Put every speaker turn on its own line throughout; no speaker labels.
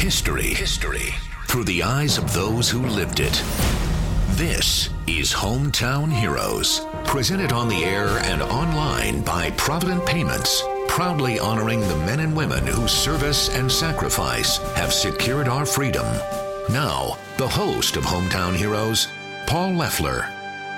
History through the eyes of those who lived it. This is Hometown Heroes, presented on the air and online by Provident Payments, proudly honoring the men and women whose service and sacrifice have secured our freedom. Now, the host of Hometown Heroes, Paul Leffler.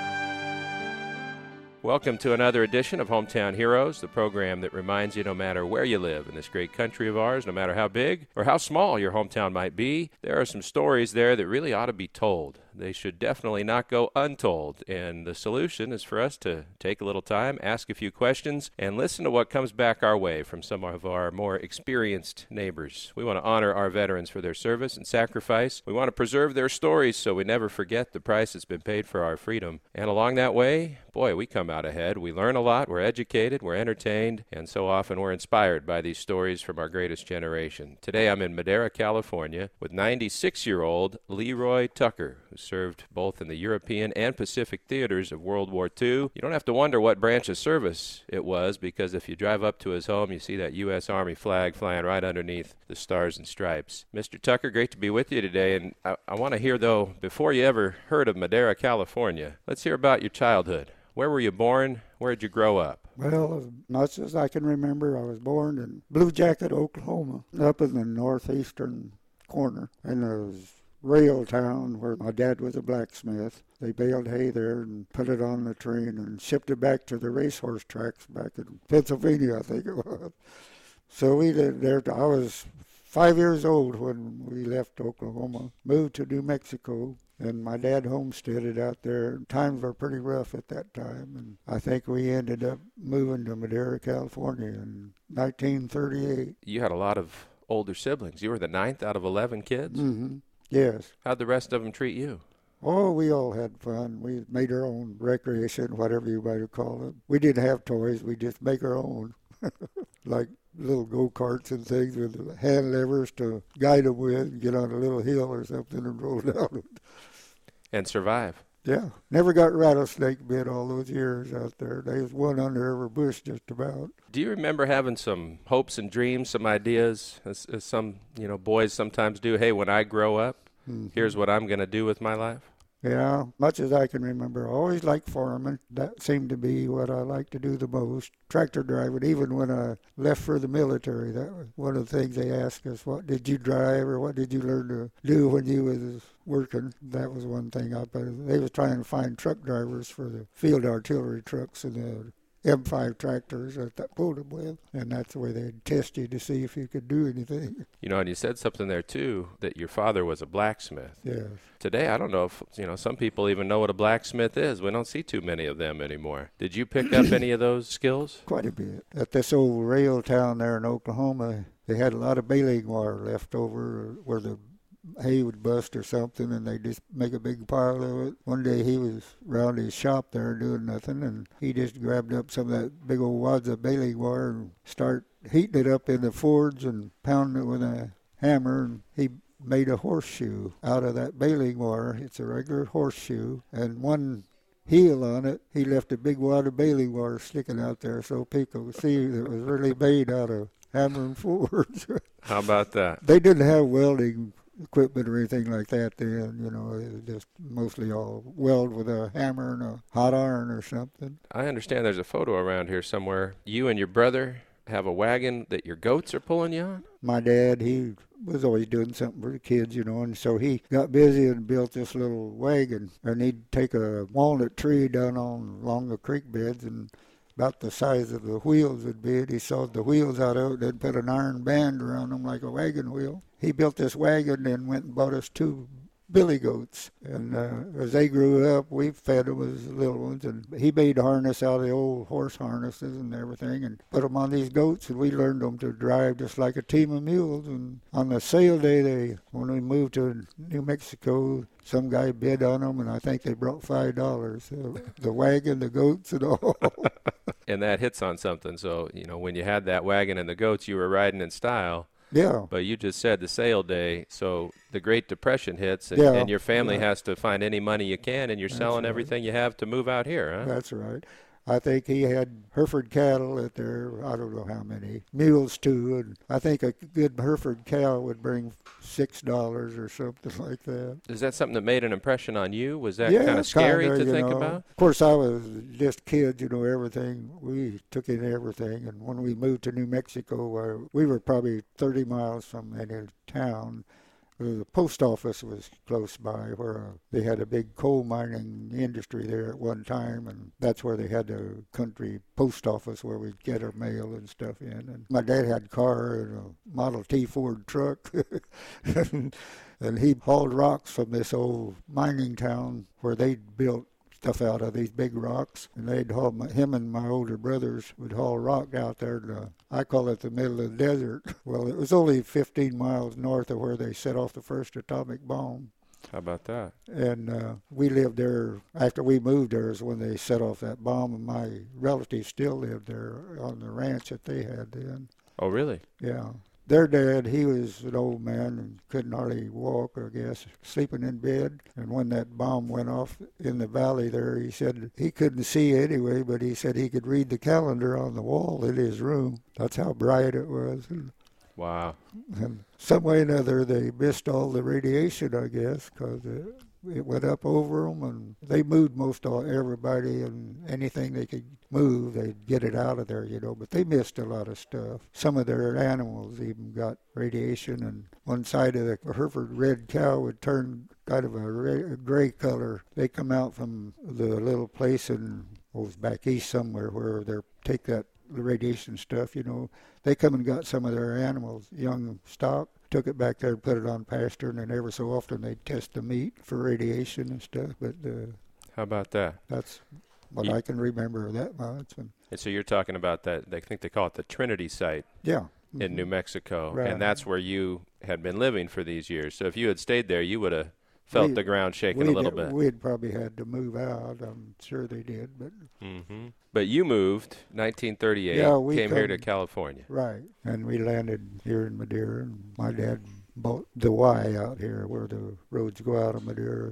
Welcome to another edition of Hometown Heroes, the program that reminds you no matter where you live in this great country of ours, no matter how big or how small your hometown might be, there are some stories there that really ought to be told. They should definitely not go untold, and the solution is for us to take a little time, ask a few questions, and listen to what comes back our way from some of our more experienced neighbors. We want to honor our veterans for their service and sacrifice. We want to preserve their stories so we never forget the price that's been paid for our freedom. And along that way, boy, we come out ahead. We learn a lot, we're educated, we're entertained, and so often we're inspired by these stories from our greatest generation. Today I'm in Madera, California with 96-year-old Leroy Tucker, who served both in the European and Pacific theaters of World War II. You don't have to wonder what branch of service it was, because if you drive up to his home, you see that U.S. Army flag flying right underneath the stars and stripes. Mr. Tucker, great to be with you today, and I want to hear, though, before you ever heard of Madera, California, let's hear about your childhood. Where were you born? Where did you grow up?
Well, as much as I can remember, I was born in Blue Jacket, Oklahoma, up in the northeastern corner, and there was rail town where my dad was a blacksmith. They baled hay there and put it on the train and shipped it back to the racehorse tracks back in Pennsylvania, I think it was. So we lived there. I was 5 years old when we left Oklahoma, moved to New Mexico, and my dad homesteaded out there. Times were pretty rough at that time, and I think we ended up moving to Madera, California in 1938.
You had a lot of older siblings. You were the 9th out of 11 kids?
Mm-hmm. Yes.
How'd the rest of them treat you?
Oh, we all had fun. We made our own recreation, whatever you might call it. We didn't have toys. We just make our own, like little go-karts and things with hand levers to guide them with, get on a little hill or something and roll down it.
And survive.
Yeah. Never got rattlesnake bit all those years out there. There was one under every bush just about.
Do you remember having some hopes and dreams, some ideas, as some boys sometimes do? Hey, when I grow up, here's what I'm going to do with my life?
Yeah, much as I can remember, I always liked farming. That seemed to be what I liked to do the most. Tractor driving, even when I left for the military. That was one of the things they asked us, what did you drive or what did you learn to do when you was working? That was one thing. They was trying to find truck drivers for the field artillery trucks and the M5 tractors that pulled them with, and that's the way they'd test you to see if you could do anything.
And you said something there, too, that your father was a blacksmith.
Yes.
Today, I don't know if, some people even know what a blacksmith is. We don't see too many of them anymore. Did you pick up any of those skills?
Quite a bit. At this old rail town there in Oklahoma, they had a lot of baling wire left over where the hay would bust or something, and they just make a big pile of it. One day he was around his shop there doing nothing, and he just grabbed up some of that big old wads of baling wire and started heating it up in the forge and pounding it with a hammer, and he made a horseshoe out of that baling wire. It's a regular horseshoe, and one heel on it, he left a big wad of baling wire sticking out there so people could see that it was really made out of hammer and forge.
How about that?
They didn't have welding equipment or anything like that then, it was just mostly all weld with a hammer and a hot iron or something.
I understand there's a photo around here somewhere. You and your brother have a wagon that your goats are pulling you on?
My dad, he was always doing something for the kids, and so he got busy and built this little wagon, and he'd take a walnut tree down along the creek beds, and about the size of the wheels would be it. He sawed the wheels out of it, then put an iron band around them like a wagon wheel. He built this wagon and went and bought us 2 billy goats. And as they grew up, we fed them as little ones. And he made harness out of the old horse harnesses and everything and put them on these goats. And we learned them to drive just like a team of mules. And on the sale day, when we moved to New Mexico, some guy bid on them, and I think they brought $5. The wagon, the goats, and all.
And that hits on something. So, when you had that wagon and the goats, you were riding in style.
Yeah.
But you just said the sale day, so the Great Depression hits, and your family has to find any money you can, and you're selling everything you have to move out here, huh?
That's right. I think he had Hereford cattle at there, I don't know how many, mules too, and I think a good Hereford cow would bring $6 or something like that.
Is that something that made an impression on you? Was that
Yeah,
kind of scary
kinda,
to think
know.
about?
Of course, I was just kids, everything. We took in everything, and when we moved to New Mexico, we were probably 30 miles from any town. The post office was close by where they had a big coal mining industry there at one time, and that's where they had the country post office where we'd get our mail and stuff in. And my dad had a car and a Model T Ford truck, and he hauled rocks from this old mining town where they'd built stuff out of these big rocks, and they'd haul him and my older brothers would haul rock out there to, I call it the middle of the desert. Well, it was only 15 miles north of where they set off the first atomic bomb.
How about that?
And we lived there. After we moved there is when they set off that bomb, and my relatives still lived there on the ranch that they had then.
Oh, really?
Yeah. Their dad, he was an old man and couldn't hardly walk, I guess, sleeping in bed. And when that bomb went off in the valley there, he said he couldn't see anyway, but he said he could read the calendar on the wall in his room. That's how bright it was.
Wow.
And some way or another, they missed all the radiation, I guess, because it went up over them, and they moved most of everybody, and anything they could move, they'd get it out of there, but they missed a lot of stuff. Some of their animals even got radiation, and one side of the Hereford red cow would turn kind of a gray color. They come out from the little place in, it was back east somewhere, where they take that radiation stuff, They come and got some of their animals, young stock, took it back there and put it on pasture, and then every so often they'd test the meat for radiation and stuff. But
how about that?
That's what I can remember that much.
And so you're talking about that, I think they call it the Trinity site.
Yeah.
In New Mexico.
Right.
And that's where you had been living for these years. So if you had stayed there, you would have felt the ground shaking a little bit.
We'd probably had to move out. I'm sure they did.
But you moved 1938, came here to California.
Right. And we landed here in Madeira. And my dad bought the Y out here where the roads go out of Madeira.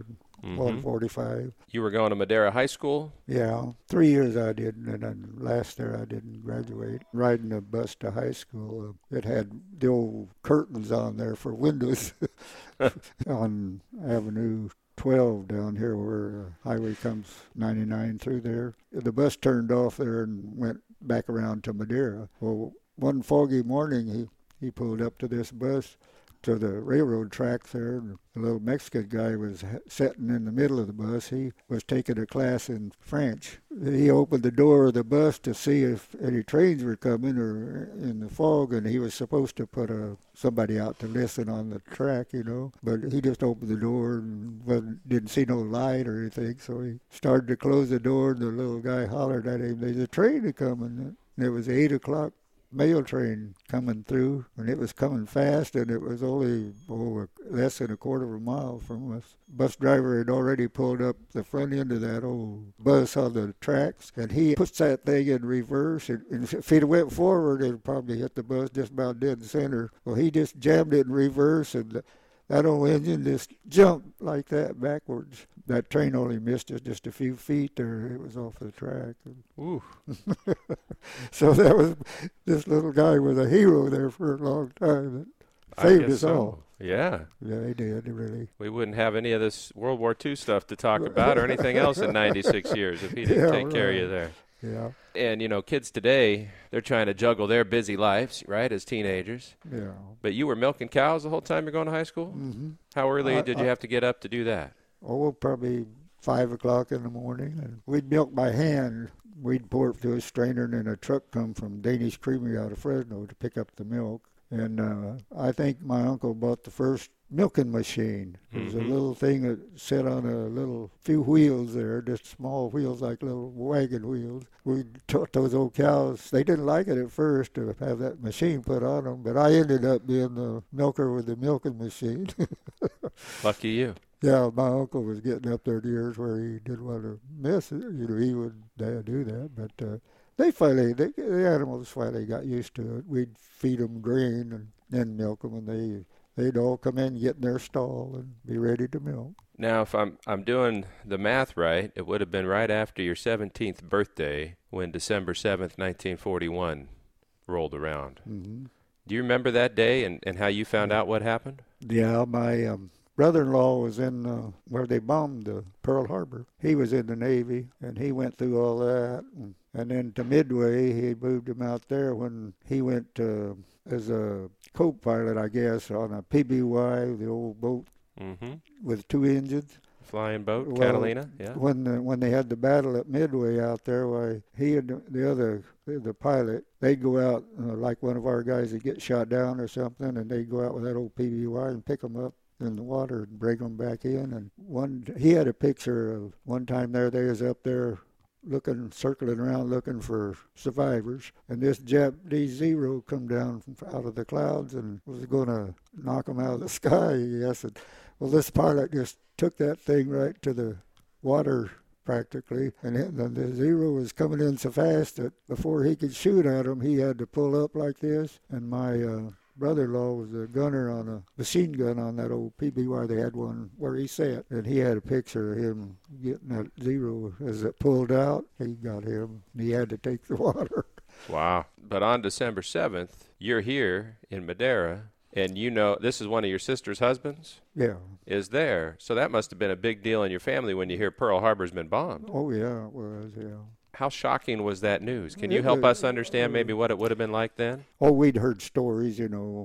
145.
You were going to Madeira High School?
Yeah, 3 years I did, and then last year I didn't graduate. Riding a bus to high school, it had the old curtains on there for windows on Avenue 12 down here where the highway comes 99 through there. The bus turned off there and went back around to Madeira. Well, one foggy morning he pulled up to this bus to the railroad tracks there, and the little Mexican guy was sitting in the middle of the bus. He was taking a class in French. He opened the door of the bus to see if any trains were coming or in the fog, and he was supposed to put somebody out to listen on the track, but he just opened the door and didn't see no light or anything, so he started to close the door, and the little guy hollered at him, "There's a train coming." And it was 8 o'clock. Mail train coming through, and it was coming fast, and it was only less than a quarter of a mile from us. Bus driver had already pulled up the front end of that old bus on the tracks, and he puts that thing in reverse, and if he'd went forward, it'd probably hit the bus just about dead center. Well, he just jammed it in reverse, and that old engine just jumped like that backwards. That train only missed us just a few feet there. It was off the track.
Ooh.
So this little guy was a hero there for a long time. It saved us all.
Yeah.
Yeah, he did, really.
We wouldn't have any of this World War II stuff to talk about or anything else in 96 years if he didn't take care of you there.
Yeah.
And, kids today, they're trying to juggle their busy lives, right, as teenagers.
Yeah.
But you were milking cows the whole time you're going to high school?
Mm-hmm.
How early did you have to get up to do that?
Oh, probably 5 o'clock in the morning. And we'd milk by hand. We'd pour it through a strainer, and then a truck come from Danish Creamery out of Fresno to pick up the milk. And I think my uncle bought the first milking machine. It was a little thing that sat on a little few wheels there, just small wheels like little wagon wheels. We taught those old cows. They didn't like it at first to have that machine put on them, but I ended up being the milker with the milking machine. Lucky
you.
Yeah, my uncle was getting up there to years where he didn't want to miss it. He would do that, but the animals finally got used to it. We'd feed them grain and then milk them, and they'd all come in, get in their stall, and be ready to milk.
Now, if I'm doing the math right, it would have been right after your 17th birthday when December 7th, 1941 rolled around.
Mm-hmm.
Do you remember that day and how you found out what happened?
Yeah, my brother-in-law was in where they bombed Pearl Harbor. He was in the Navy, and he went through all that. And then to Midway, he moved him out there when he went as a co-pilot, I guess, on a PBY, the old boat with 2 engines.
Flying boat, well, Catalina, yeah.
When they had the battle at Midway out there, why he and the pilot, they'd go out like one of our guys would get shot down or something, and they'd go out with that old PBY and pick them up in the water and bring them back in. And he had a picture of one time they was up there circling around looking for survivors, and this Japanese Zero come down out of the clouds and was going to knock them out of the sky, yes. And, well, this pilot just took that thing right to the water practically, and the Zero was coming in so fast that before he could shoot at him, he had to pull up like this. And my brother-in-law was a gunner on a machine gun on that old PBY. They had one where he sat, and he had a picture of him getting that Zero. As it pulled out, he got him, and he had to take the water.
Wow. But on December 7th, you're here in Madera, and you know this is one of your sister's husbands?
Yeah.
Is there. So that must have been a big deal in your family when you hear Pearl Harbor's been bombed.
Oh, yeah, it was, yeah.
How shocking was that news? Can you help us understand maybe what it would have been like then?
Oh, we'd heard stories,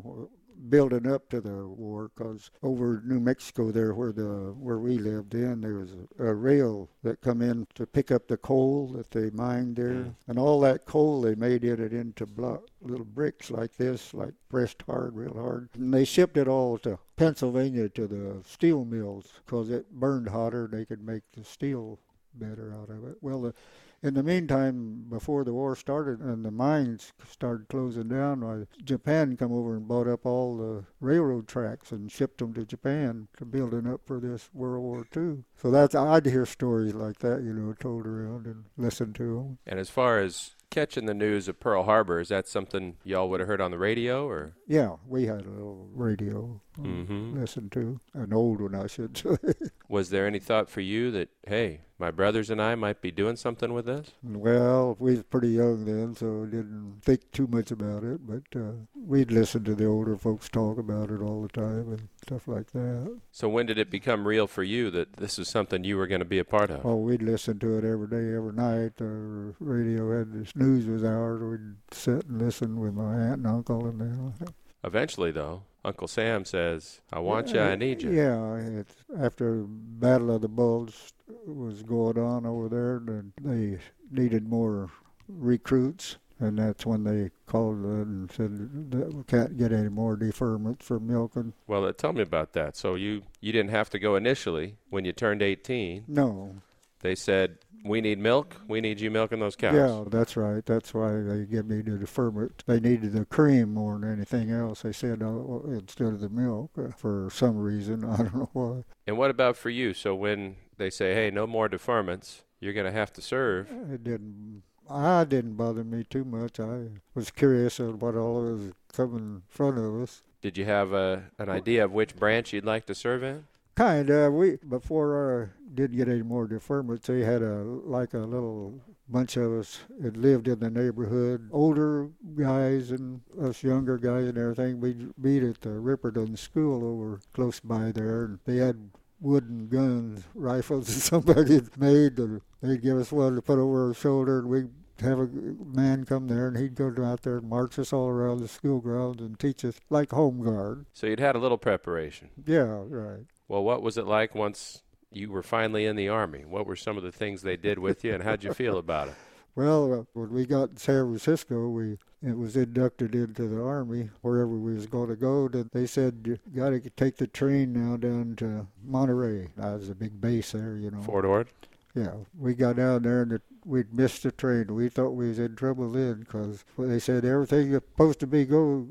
building up to the war, because over New Mexico there where we lived in, there was a rail that come in to pick up the coal that they mined there. And all that coal, they made it into little bricks like this, like pressed hard, real hard. And they shipped it all to Pennsylvania to the steel mills, because it burned hotter. They could make the steel better out of it. Well, in the meantime, before the war started and the mines started closing down, Japan come over and bought up all the railroad tracks and shipped them to Japan to building up for this World War II. So I'd hear stories like that, told around and listened to them.
And as far as catching the news of Pearl Harbor, is that something y'all would have heard on the radio, or?
Yeah, we had a little radio listened to, an old one, I should say.
Was there any thought for you that, hey, my brothers and I might be doing something with this?
Well, we was pretty young then, so didn't think too much about it, but we'd listen to the older folks talk about it all the time and stuff like that.
So when did it become real for you that this is something you were going to be a part of?
Oh, we'd listen to it every day, every night. The radio had this news was ours. We'd sit and listen with my aunt and uncle and them.
Eventually, though, Uncle Sam says, I want you, I need you.
Yeah, after Battle of the Bulge was going on over there, and they needed more recruits, and that's when they called and said that we can't get any more deferments for milking.
Well, tell me about that. So you didn't have to go initially when you turned 18.
No.
They said, we need milk. We need you milking those cows.
Yeah, that's right. That's why they give me the deferment. They needed the cream more than anything else. They said instead of the milk for some reason. I don't know why.
And what about for you? So when they say, hey, no more deferments, you're going to have to serve.
It didn't bother me too much. I was curious of what all was coming in front of us.
Did you have an idea of which branch you'd like to serve in?
Kind of. Before I didn't get any more deferments, they had a little bunch of us that lived in the neighborhood, older guys and us younger guys and everything. We'd meet at the Ripperdon School over close by there, and they had wooden guns, rifles that somebody had made, and they'd give us one to put over our shoulder, and we'd have a man come there, and he'd go out there and march us all around the school grounds and teach us like home guard.
So you'd had a little preparation.
Yeah, right.
Well, what was it like once you were finally in the Army? What were some of the things they did with you, and how'd you feel about it?
Well, when we got in San Francisco, it was inducted into the Army. Wherever we was going to go, they said, you got to take the train now down to Monterey. That was a big base there,
Fort Ord?
Yeah, we got down there and we'd missed the train. We thought we was in trouble then, because they said everything is supposed to be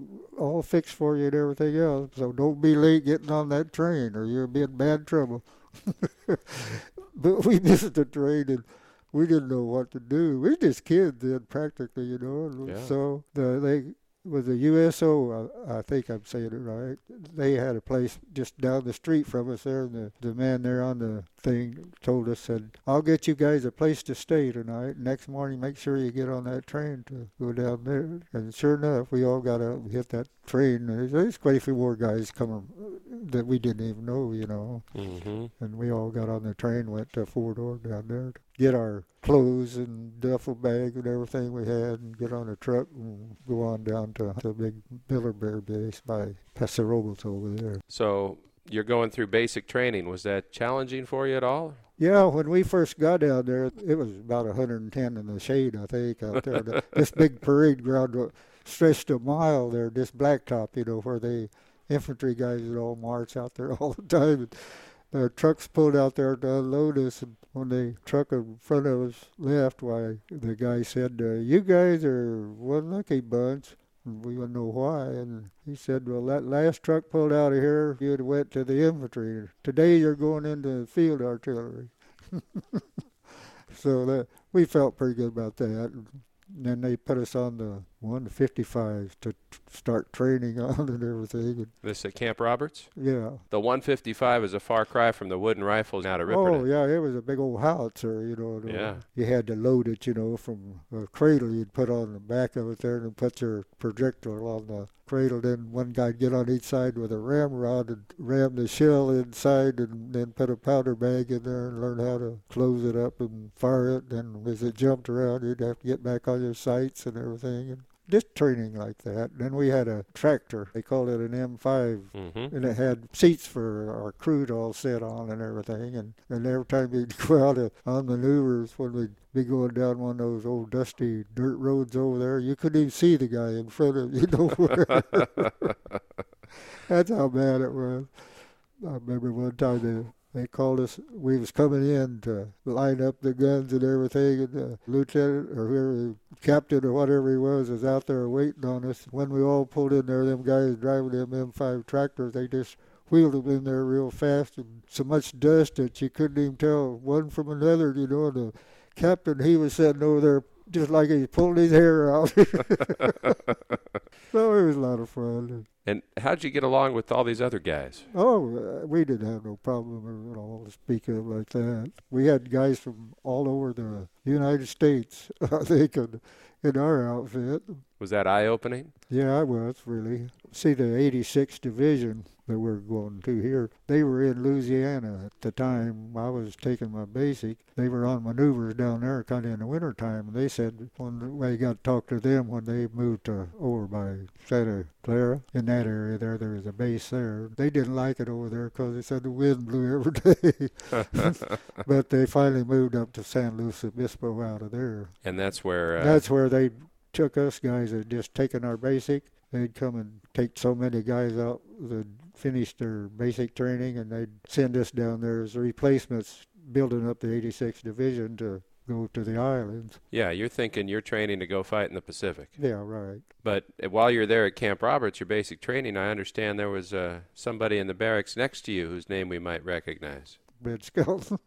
all fixed for you and everything else. So don't be late getting on that train or you'll be in bad trouble. But we missed the train and we didn't know what to do. We were just kids then, practically,
Yeah.
So they with the USO, I think I'm saying it right. They had a place just down the street from us there, and the man there on the thing told us, said, I'll get you guys a place to stay tonight. Next morning, make sure you get on that train to go down there. And sure enough, we all got up and hit that train. There's quite a few more guys coming that we didn't even know, you know.
Mm-hmm.
And we all got on the train, went to Fort Ord down there to get our clothes and duffel bag and everything we had, and get on a truck and go on down to the big Miller Bear base by Paso Robles over there.
So you're going through basic training. Was that challenging for you at all?
Yeah, when we first got down there, it was about 110 in the shade, I think, out there. This big parade ground stretched a mile there, this blacktop, you know, where the infantry guys would all march out there all the time. The trucks pulled out there to unload us, and when the truck in front of us left, why, the guy said, you guys are one lucky bunch. And we didn't know why, and he said, well, that last truck pulled out of here, you'd went to the infantry. Today you're going into field artillery. So we felt pretty good about that. And then they put us on the 155s to start training on and everything.
This at Camp Roberts?
Yeah.
The 155 is a far cry from the wooden rifles out of Ripperton.
Oh, yeah, it was a big old howitzer, you know.
Yeah.
You had to load it, you know, from a cradle you'd put on the back of it there and put your projectile on the cradle. Then one guy'd get on each side with a ramrod and ram the shell inside and then put a powder bag in there and learn how to close it up and fire it. And as it jumped around, you'd have to get back on your sights and everything. And just training like that. Then we had a tractor. They called it an M5,
Mm-hmm.
and it had seats for our crew to all sit on and everything. And every time we'd go out on maneuvers, when we'd be going down one of those old dusty dirt roads over there, you couldn't even see the guy in front of you. That's how bad it was. I remember one time they called us, we was coming in to line up the guns and everything, and the lieutenant or whoever, captain or whatever he was out there waiting on us. When we all pulled in there, them guys driving them M5 tractors, they just wheeled them in there real fast, and so much dust that you couldn't even tell one from another, you know. And the captain, he was sitting over there just like he pulled his hair out. So it was a lot of fun.
And how'd you get along with all these other guys?
Oh, we didn't have no problem at all to speak of like that. We had guys from all over the United States, I think, in our outfit.
Was that eye-opening?
Yeah, it was, really. See, the 86th Division that we're going to here, they were in Louisiana at the time I was taking my basic. They were on maneuvers down there kind of in the wintertime, and they said when we got to talk to them when they moved over by Santa Clara, in that area there was a base there. They didn't like it over there because they said the wind blew every day. But they finally moved up to San Luis Obispo out of there.
And that's where...
That's where they took us guys that had just taken our basic. They'd come and take so many guys out that finished their basic training, and they'd send us down there as replacements, building up the 86th Division to go to the islands.
Yeah, you're thinking you're training to go fight in the Pacific.
Yeah, right.
But while you're there at Camp Roberts, your basic training, I understand there was somebody in the barracks next to you whose name we might recognize.
Red Skelton.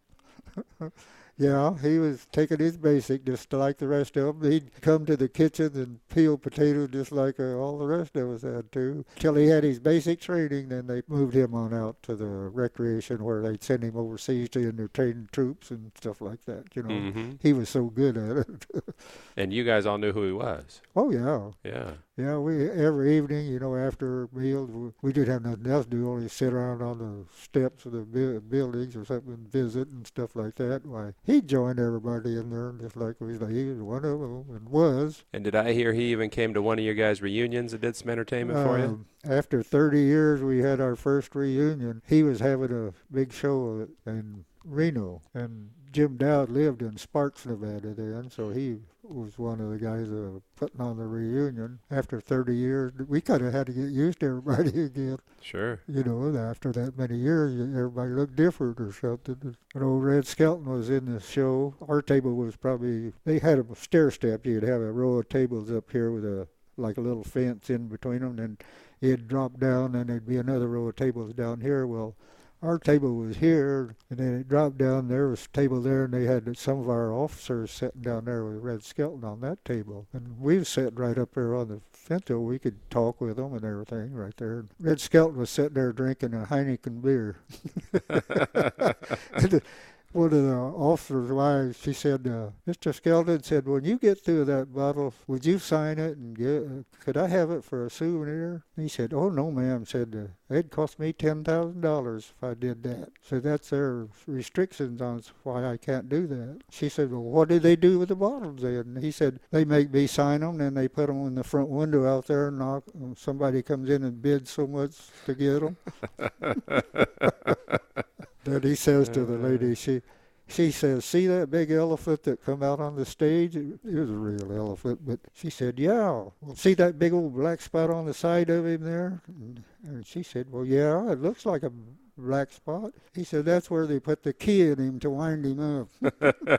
Yeah, he was taking his basic just like the rest of them. He'd come to the kitchen and peel potatoes just like all the rest of us had to. Till he had his basic training, then they moved him on out to the recreation where they'd send him overseas to entertain troops and stuff like that, you know.
Mm-hmm.
He was so good at it.
And you guys all knew who he was.
Oh, yeah.
Yeah.
Yeah, we every evening, you know, after meals, we didn't have nothing else to do, only sit around on the steps of the buildings or something and visit and stuff like that. Why, he joined everybody in there, just like he was one of them and was.
And did I hear he even came to one of your guys' reunions and did some entertainment for you?
After 30 years, we had our first reunion. He was having a big show in Reno, and Jim Dowd lived in Sparks, Nevada then, so he was one of the guys putting on the reunion. After 30 years, we kind of had to get used to everybody again.
Sure.
You know, after that many years, everybody looked different or something. And old Red Skelton was in the show. Our table was probably, they had a stair step. You'd have a row of tables up here with like a little fence in between them, and it'd drop down, and there'd be another row of tables down here. Well, our table was here, and then it dropped down. There was a table there, and they had some of our officers sitting down there with Red Skelton on that table. And we was sitting right up there on the Finto. We could talk with them and everything right there. Red Skelton was sitting there drinking a Heineken beer. One of the officers' wives, she said, Mr. Skelton said, when you get through that bottle, would you sign it and could I have it for a souvenir? And he said, oh, no, ma'am. Said, it'd cost me $10,000 if I did that. So that's their restrictions on why I can't do that. She said, well, what do they do with the bottles then? And he said, they make me sign them, and they put them in the front window out there, and somebody comes in and bids so much to get them. Then he says to the lady, she says, see that big elephant that come out on the stage? It was a real elephant, but she said, yeah. Well, see that big old black spot on the side of him there? And she said, well, yeah, it looks like a black spot. He said, that's where they put the key in him to wind him up.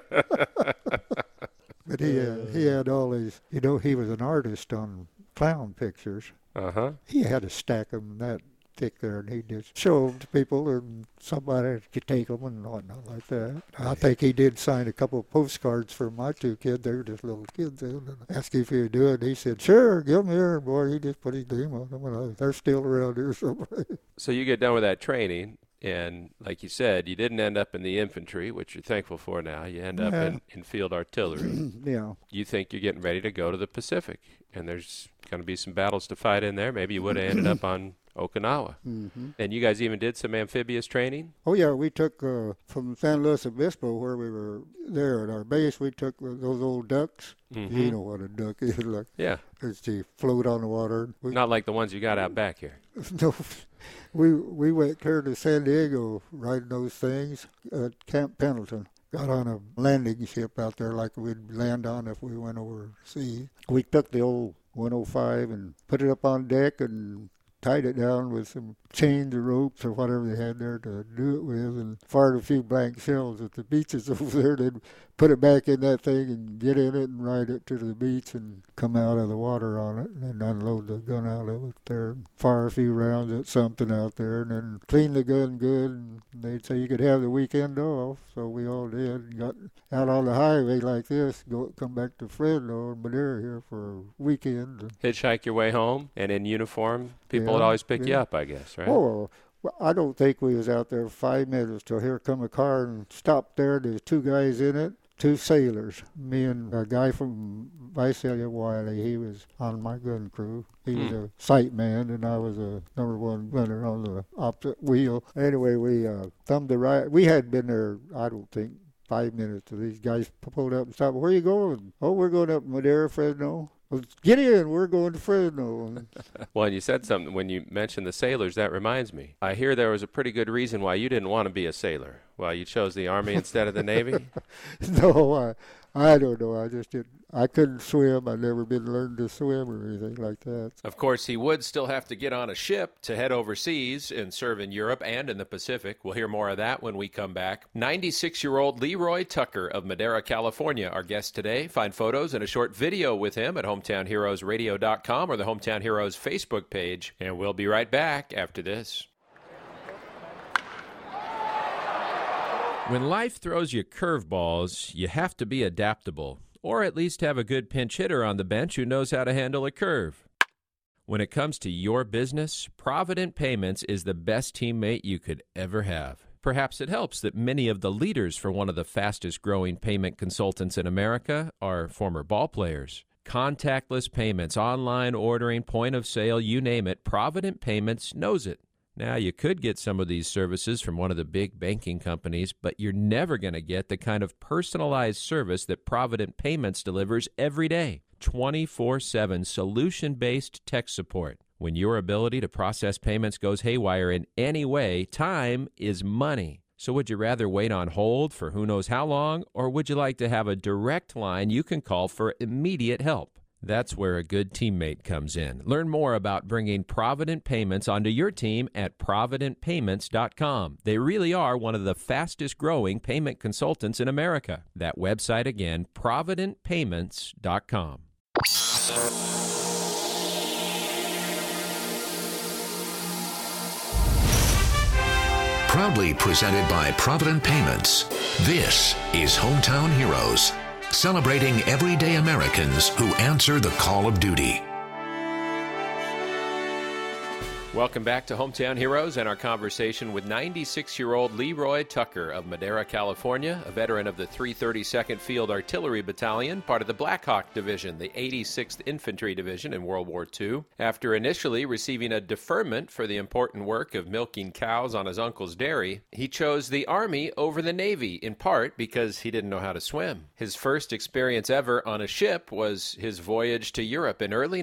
But he had all these, he was an artist on clown pictures.
Uh-huh.
He had a stack of them that thick there, and he just show them to people, and somebody could take them and whatnot like that. I think he did sign a couple of postcards for my two kids. They were just little kids. And asked if he would do it. He said, sure, give them here. Boy, he just put his name on them, and they're still around here somewhere.
So you get done with that training, and like you said, you didn't end up in the infantry, which you're thankful for now. You end up in field artillery.
Yeah.
You think you're getting ready to go to the Pacific, and there's going to be some battles to fight in there. Maybe you would have ended up on Okinawa. Mm-hmm. And you guys even did some amphibious training?
Oh, yeah. We took from San Luis Obispo, where we were there at our base, we took those old ducks. Mm-hmm. You know what a duck is like.
Yeah.
They float on the water.
Not like the ones you got out back here.
No. We went clear to San Diego riding those things at Camp Pendleton. Got on a landing ship out there like we'd land on if we went overseas. We took the old 105 and put it up on deck and tied it down with some chains or ropes or whatever they had there to do it with, and fired a few blank shells at the beaches over there. They'd put it back in that thing and get in it and ride it to the beach and come out of the water on it, and then unload the gun out of it there, and fire a few rounds at something out there, and then clean the gun good. And they'd say you could have the weekend off, so we all did. And got out on the highway like this, come back to Fresno and Madera here for a weekend.
Hitchhike your way home, and in uniform, people would always pick you up, I guess, right?
Oh, well, I don't think we was out there 5 minutes till here come a car and stopped there. There's two guys in it, two sailors. Me and a guy from Visalia Wiley, he was on my gun crew. He was a sight man, and I was a number one gunner on the opposite wheel. Anyway, we thumbed the right. We had been there, I don't think, 5 minutes till these guys pulled up and stopped. Where are you going? Oh, we're going up Madera, Fresno. Well, get in, we're going to Fresno.
Well, and you said something when you mentioned the sailors. That reminds me. I hear there was a pretty good reason why you didn't want to be a sailor. Why you chose the Army instead of the Navy?
No, I don't know. I just didn't. I couldn't swim. I'd never been learned to swim or anything like that.
Of course, he would still have to get on a ship to head overseas and serve in Europe and in the Pacific. We'll hear more of that when we come back. 96-year-old Leroy Tucker of Madera, California, our guest today. Find photos and a short video with him at HometownHeroesRadio.com or the Hometown Heroes Facebook page. And we'll be right back after this. When life throws you curveballs, you have to be adaptable, or at least have a good pinch hitter on the bench who knows how to handle a curve. When it comes to your business, Provident Payments is the best teammate you could ever have. Perhaps it helps that many of the leaders for one of the fastest-growing payment consultants in America are former ball players. Contactless payments, online ordering, point of sale, you name it, Provident Payments knows it. Now, you could get some of these services from one of the big banking companies, but you're never going to get the kind of personalized service that Provident Payments delivers every day. 24/7 solution-based tech support. When your ability to process payments goes haywire in any way, time is money. So would you rather wait on hold for who knows how long, or would you like to have a direct line you can call for immediate help? That's where a good teammate comes in. Learn more about bringing Provident Payments onto your team at ProvidentPayments.com. They really are one of the fastest-growing payment consultants in America. That website again, ProvidentPayments.com.
Proudly presented by Provident Payments. This is Hometown Heroes, celebrating everyday Americans who answer the call of duty.
Welcome back to Hometown Heroes and our conversation with 96-year-old Leroy Tucker of Madera, California, a veteran of the 332nd Field Artillery Battalion, part of the Black Hawk Division, the 86th Infantry Division in World War II. After initially receiving a deferment for the important work of milking cows on his uncle's dairy, he chose the Army over the Navy, in part because he didn't know how to swim. His first experience ever on a ship was his voyage to Europe in early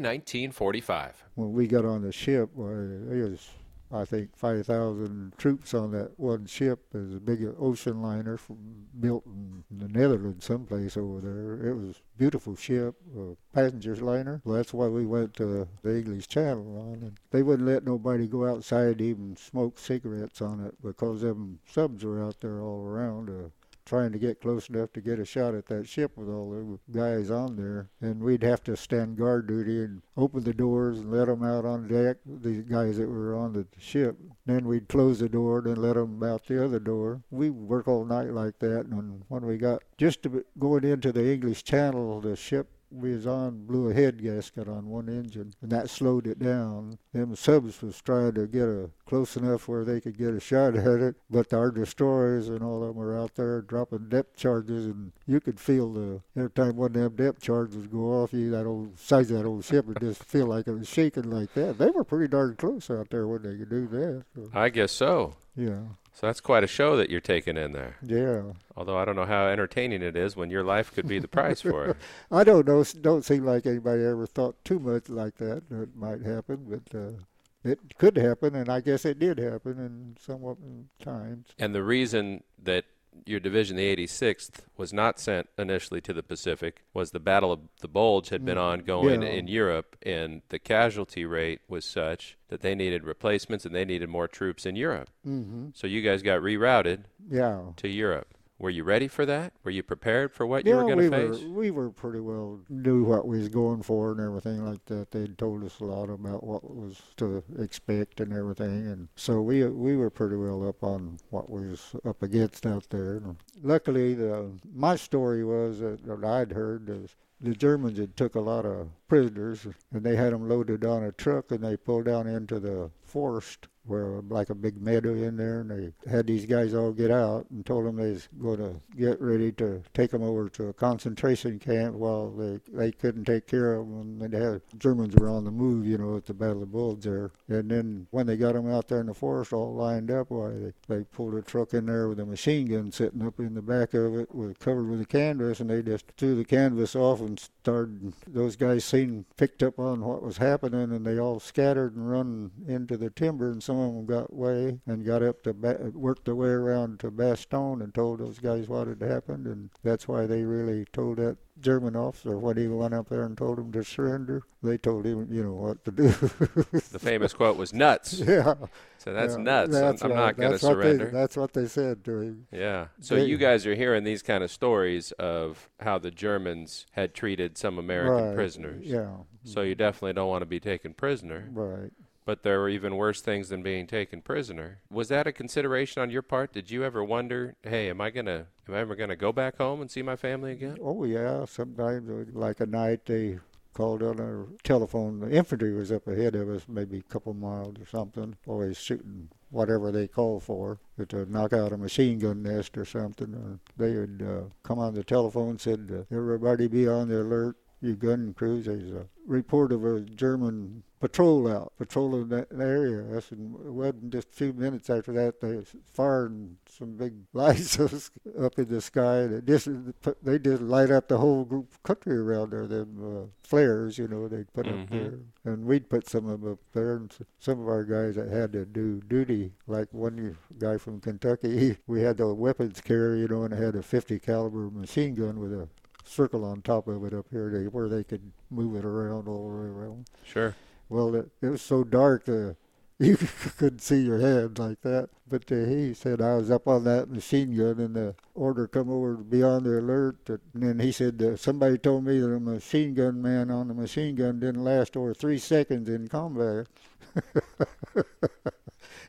1945.
When we got on the ship, there was, I think, 5,000 troops on that one ship. It was a big ocean liner built in the Netherlands, someplace over there. It was a beautiful ship, a passenger liner. Well, that's why we went to the English Channel on. And they wouldn't let nobody go outside to even smoke cigarettes on it because them subs were out there all around. Trying to get close enough to get a shot at that ship with all the guys on there. And we'd have to stand guard duty and open the doors and let them out on deck, the guys that were on the ship. Then we'd close the door and then let them out the other door. We work all night like that. And when we got just going into the English Channel, the ship we was on blew a head gasket on one engine, and that slowed it down. Them subs was trying to get close enough where they could get a shot at it, but our destroyers and all of them were out there dropping depth charges, and you could feel every time one of them depth charges go off, that old size of that old ship would just feel like it was shaking like that. They were pretty darn close out there when they could do that. So.
I guess so.
Yeah.
So that's quite a show that you're taking in there.
Yeah.
Although I don't know how entertaining it is when your life could be the price for it.
I don't know. Don't seem like anybody ever thought too much like that. It might happen, but it could happen, and I guess it did happen in somewhat times.
And the reason that your division, the 86th, was not sent initially to the Pacific was the Battle of the Bulge had been ongoing in Europe, and the casualty rate was such that they needed replacements and they needed more troops in Europe. Mm-hmm. So you guys got rerouted to Europe. Were you ready for that? Were you prepared for what you were going to face?
We were pretty well knew what we was going for and everything like that. They'd told us a lot about what was to expect and everything, and so we were pretty well up on what we was up against out there. And luckily, my story was that I'd heard the Germans had took a lot of prisoners, and they had them loaded on a truck, and they pulled down into the forest where like a big meadow in there, and they had these guys all get out and told them they was going to get ready to take them over to a concentration camp while they couldn't take care of them, and the Germans were on the move, at the Battle of the Bulge there. And then when they got them out there in the forest all lined up, they pulled a truck in there with a machine gun sitting up in the back of it covered with a canvas, and they just threw the canvas off and started. Those guys picked up on what was happening, and they all scattered and run into the timber, and some of them got away and got up to worked their way around to Bastogne and told those guys what had happened, and that's why they really told that German officer when he went up there and told him to surrender. They told him, what to do.
The famous quote was nuts.
Yeah.
So that's nuts. I'm not going to surrender.
That's what they said to him.
Yeah. So you guys are hearing these kind of stories of how the Germans had treated some American prisoners.
Yeah.
So you definitely don't want to be taken prisoner.
Right.
But there were even worse things than being taken prisoner. Was that a consideration on your part? Did you ever wonder, hey, am I ever gonna go back home and see my family again?
Oh yeah, sometimes like a night they called on our telephone. The infantry was up ahead of us, maybe a couple miles or something, always shooting whatever they called for, to knock out a machine gun nest or something. They would come on the telephone and said, everybody be on the alert. You gun crews, there's a report of a German patrolling that area. It wasn't just a few minutes after that, they was firing some big lights up in the sky. They just light up the whole country around there, them flares, they'd put up there. And we'd put some of them up there, and some of our guys that had to do duty, like one guy from Kentucky, we had the weapons carry, and had a 50 caliber machine gun with a circle on top of it up here where they could move it around all the way around.
Sure.
Well, it was so dark you couldn't see your hand like that. But he said I was up on that machine gun, and the order come over to be on the alert. And then he said somebody told me that a machine gun man on the machine gun didn't last over 3 seconds in combat.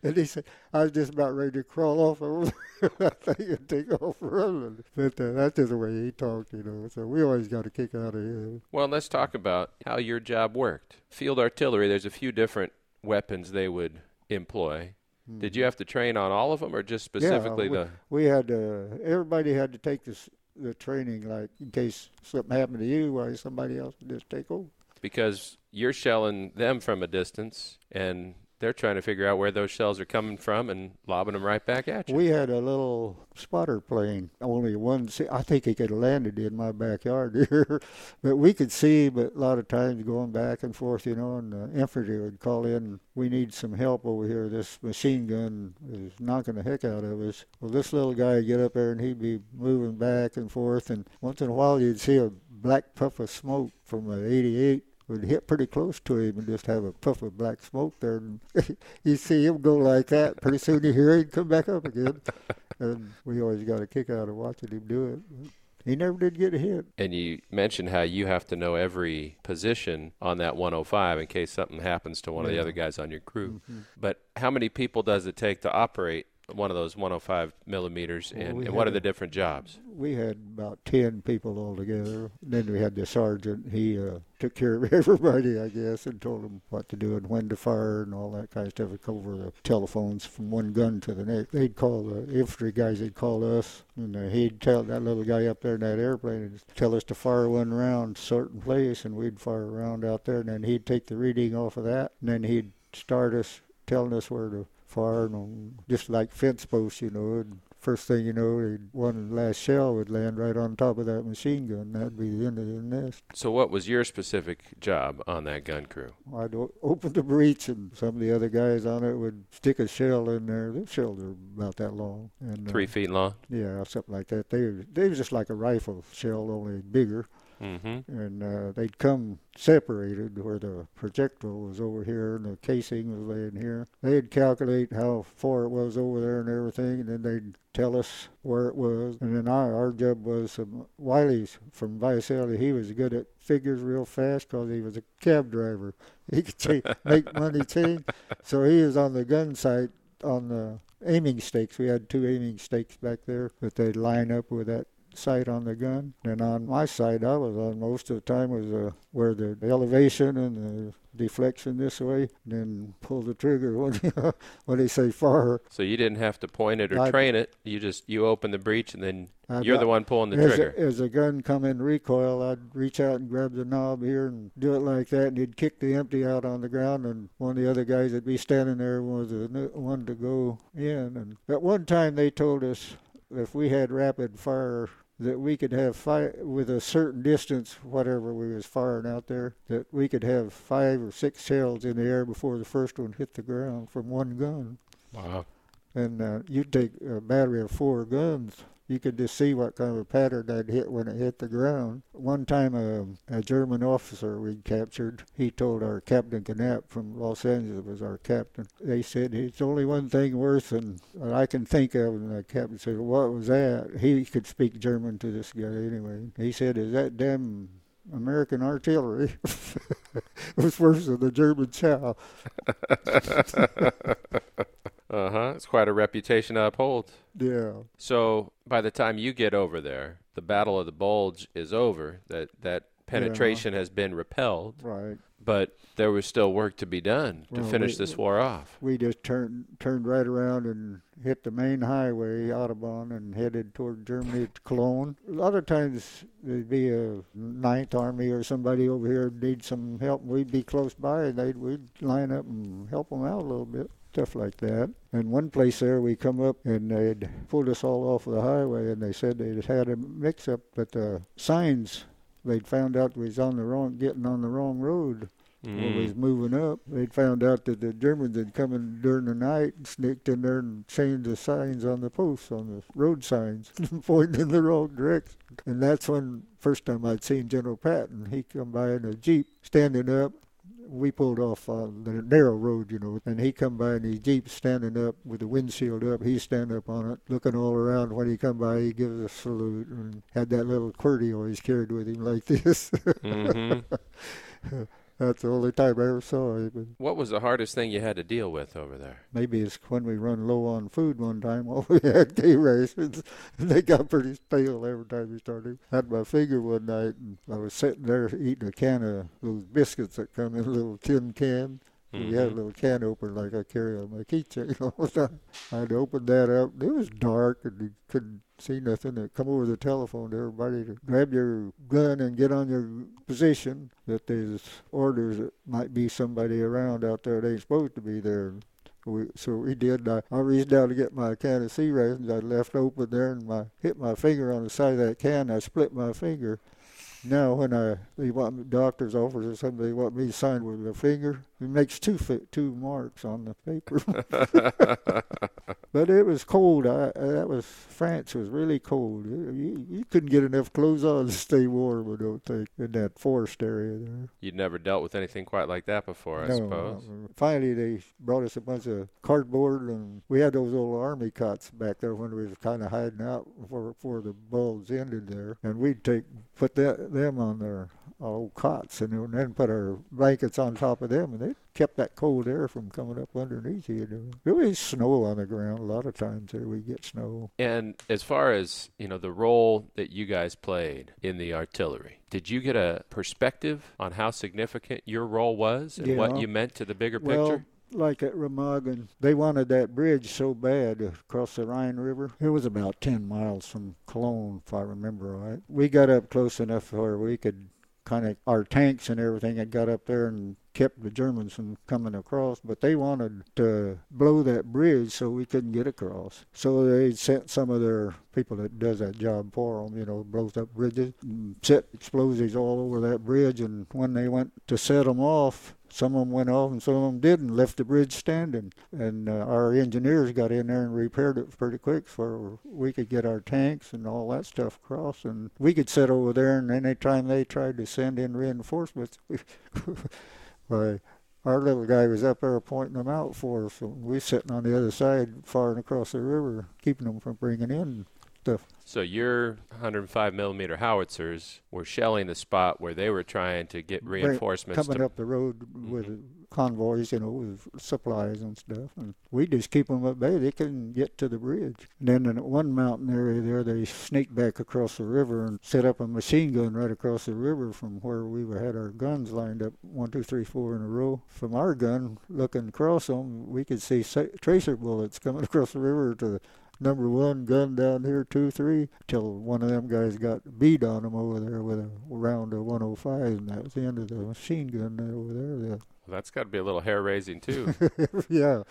And he said, I was just about ready to crawl off over that thing and take off running. But that's just the way he talked, So we always got a kick out of him.
Well, let's talk about how your job worked. Field artillery, there's a few different weapons they would employ. Did you have to train on all of them, or just specifically
we had everybody had to take the training, like in case something happened to you, why somebody else would just take over.
Because you're shelling them from a distance, and they're trying to figure out where those shells are coming from and lobbing them right back at you.
We had a little spotter plane, only one. I think he could have landed in my backyard here, but we could see. But a lot of times going back and forth, and the infantry would call in, we need some help over here. This machine gun is knocking the heck out of us. Well, this little guy would get up there and he'd be moving back and forth, and once in a while you'd see a black puff of smoke from an 88. Would hit pretty close to him and just have a puff of black smoke there. And you see him go like that. Pretty soon you hear him come back up again. And we always got a kick out of watching him do it. He never did get hit.
And you mentioned how you have to know every position on that 105 in case something happens to one of the other guys on your crew. Mm-hmm. But how many people does it take to operate one of those 105 millimeters, and what are the different jobs?
We had about 10 people altogether. Then we had the sergeant. He took care of everybody, I guess, and told them what to do and when to fire and all that kind of stuff. It'd go over the telephones from one gun to the next. They'd call the infantry guys, they'd call us, and he'd tell that little guy up there in that airplane and tell us to fire one round a certain place, and we'd fire a round out there, and then he'd take the reading off of that, and then he'd start us, telling us where to fire, just like fence posts, and first thing you know, one last shell would land right on top of that machine gun. That'd be the end of the nest.
So what was your specific job on that gun crew?
I'd open the breech, and some of the other guys on it would stick a shell in there. The shells are about that long. And
3 feet long?
Yeah, something like that. They were just like a rifle shell, only bigger.
Mm-hmm.
And they'd come separated where the projectile was over here and the casing was laying here. They'd calculate how far it was over there and everything, and then they'd tell us where it was. And then our job was Wiley's from Visalia. He was good at figures real fast because he was a cab driver. He could make money change. So he was on the gun sight on the aiming stakes. We had 2 aiming stakes back there that they'd line up with that sight on the gun. And on my side I was on most of the time was where the elevation and the deflection this way, and then pull the trigger when they say fire.
So you didn't have to point it or train it. You open the breech and then you're the one pulling the trigger.
As a gun come in recoil, I'd reach out and grab the knob here and do it like that, and he'd kick the empty out on the ground, and one of the other guys would be standing there was the one to go in. And at one time they told us if we had rapid fire that we could have with a certain distance, whatever we was firing out there, that we could have 5 or 6 shells in the air before the first one hit the ground from one gun.
Wow.
And you'd take a battery of 4 guns. You could just see what kind of a pattern that'd hit when it hit the ground. One time a German officer we'd captured, he told our Captain Knapp from Los Angeles, was our captain. They said, it's only one thing worse than I can think of. And the captain said, what was that? He could speak German to this guy anyway. He said, is that damn American artillery? It was worse than the German chow.
It's quite a reputation to uphold.
Yeah.
So by the time you get over there, the Battle of the Bulge is over. That penetration has been repelled.
Right.
But there was still work to be done to finish this war off.
We just turned right around and hit the main highway, Autobahn, and headed toward Germany to Cologne. A lot of times there'd be a Ninth Army or somebody over here need some help. We'd be close by, and we'd line up and help them out a little bit. Stuff like that. And one place there we come up and they'd pulled us all off of the highway, and they said they'd had a mix-up, but the signs, they'd found out we was getting on the wrong road. When we was moving up, they'd found out that the Germans had come in during the night and sneaked in there and changed the signs on the posts, on the road signs, pointing in the wrong direction. And that's when, first time I'd seen General Patton. He come by in a Jeep, standing up. We pulled off on the narrow road, and he come by in his Jeep standing up with the windshield up. He's standing up on it, looking all around. When he come by, he gives us a salute and had that little quirt he always carried with him like this.
Mm-hmm.
That's the only time I ever saw him.
What was the hardest thing you had to deal with over there?
Maybe it's when we run low on food one time. All we had K-rations, and they got pretty stale every time we started. I had my finger one night, and I was sitting there eating a can of those biscuits that come in a little tin can. Mm-hmm. We had a little can opener like I carry on my keychain all the time. I had to open that up. It was dark, and you couldn't see nothing. I'd come over the telephone to everybody to grab your gun and get on your position, that there's orders that might be somebody around out there that ain't supposed to be there. So we did. I reached down to get my can of C-rations. I left open there and hit my finger on the side of that can. I split my finger. Now, when they want doctor's office or something, they want me to sign with a finger. It makes two marks on the paper. But it was cold. France was really cold. You couldn't get enough clothes on to stay warm, I don't think, in that forest area there.
You'd never dealt with anything quite like that before, I suppose.
Finally, they brought us a bunch of cardboard, and we had those old army cots back there when we was kind of hiding out before the bulbs ended there, and we'd put them on their old cots and then put our blankets on top of them, and they kept that cold air from coming up underneath you. There was snow on the ground a lot of times there. We get snow.
And as far as, the role that you guys played in the artillery, did you get a perspective on how significant your role was and what you meant to the bigger picture?
Well, like at Remagen, they wanted that bridge so bad across the Rhine River. It was about 10 miles from Cologne, if I remember right. We got up close enough where we could our tanks and everything had got up there and kept the Germans from coming across, but they wanted to blow that bridge so we couldn't get across. So they sent some of their people that does that job for them, blows up bridges, and set explosives all over that bridge, and when they went to set them off, some of them went off and some of them didn't, left the bridge standing. And our engineers got in there and repaired it pretty quick so we could get our tanks and all that stuff across. And we could sit over there, and any time they tried to send in reinforcements, our little guy was up there pointing them out for us. So we sitting on the other side, far across the river, keeping them from bringing in stuff.
So your 105 millimeter howitzers were shelling the spot where they were trying to get reinforcements
coming up the road with convoys, with supplies and stuff. And we just keep them at bay. They couldn't get to the bridge. And then in one mountain area there, they sneaked back across the river and set up a machine gun right across the river from where we had our guns lined up 1, 2, 3, 4 in a row. From our gun, looking across them, we could see tracer bullets coming across the river to number 1 gun down here, 2, 3, till one of them guys got beat on him over there with a round of 105, and that was the end of the machine gun over there.
Well, that's got to be a little hair-raising, too.
Yeah.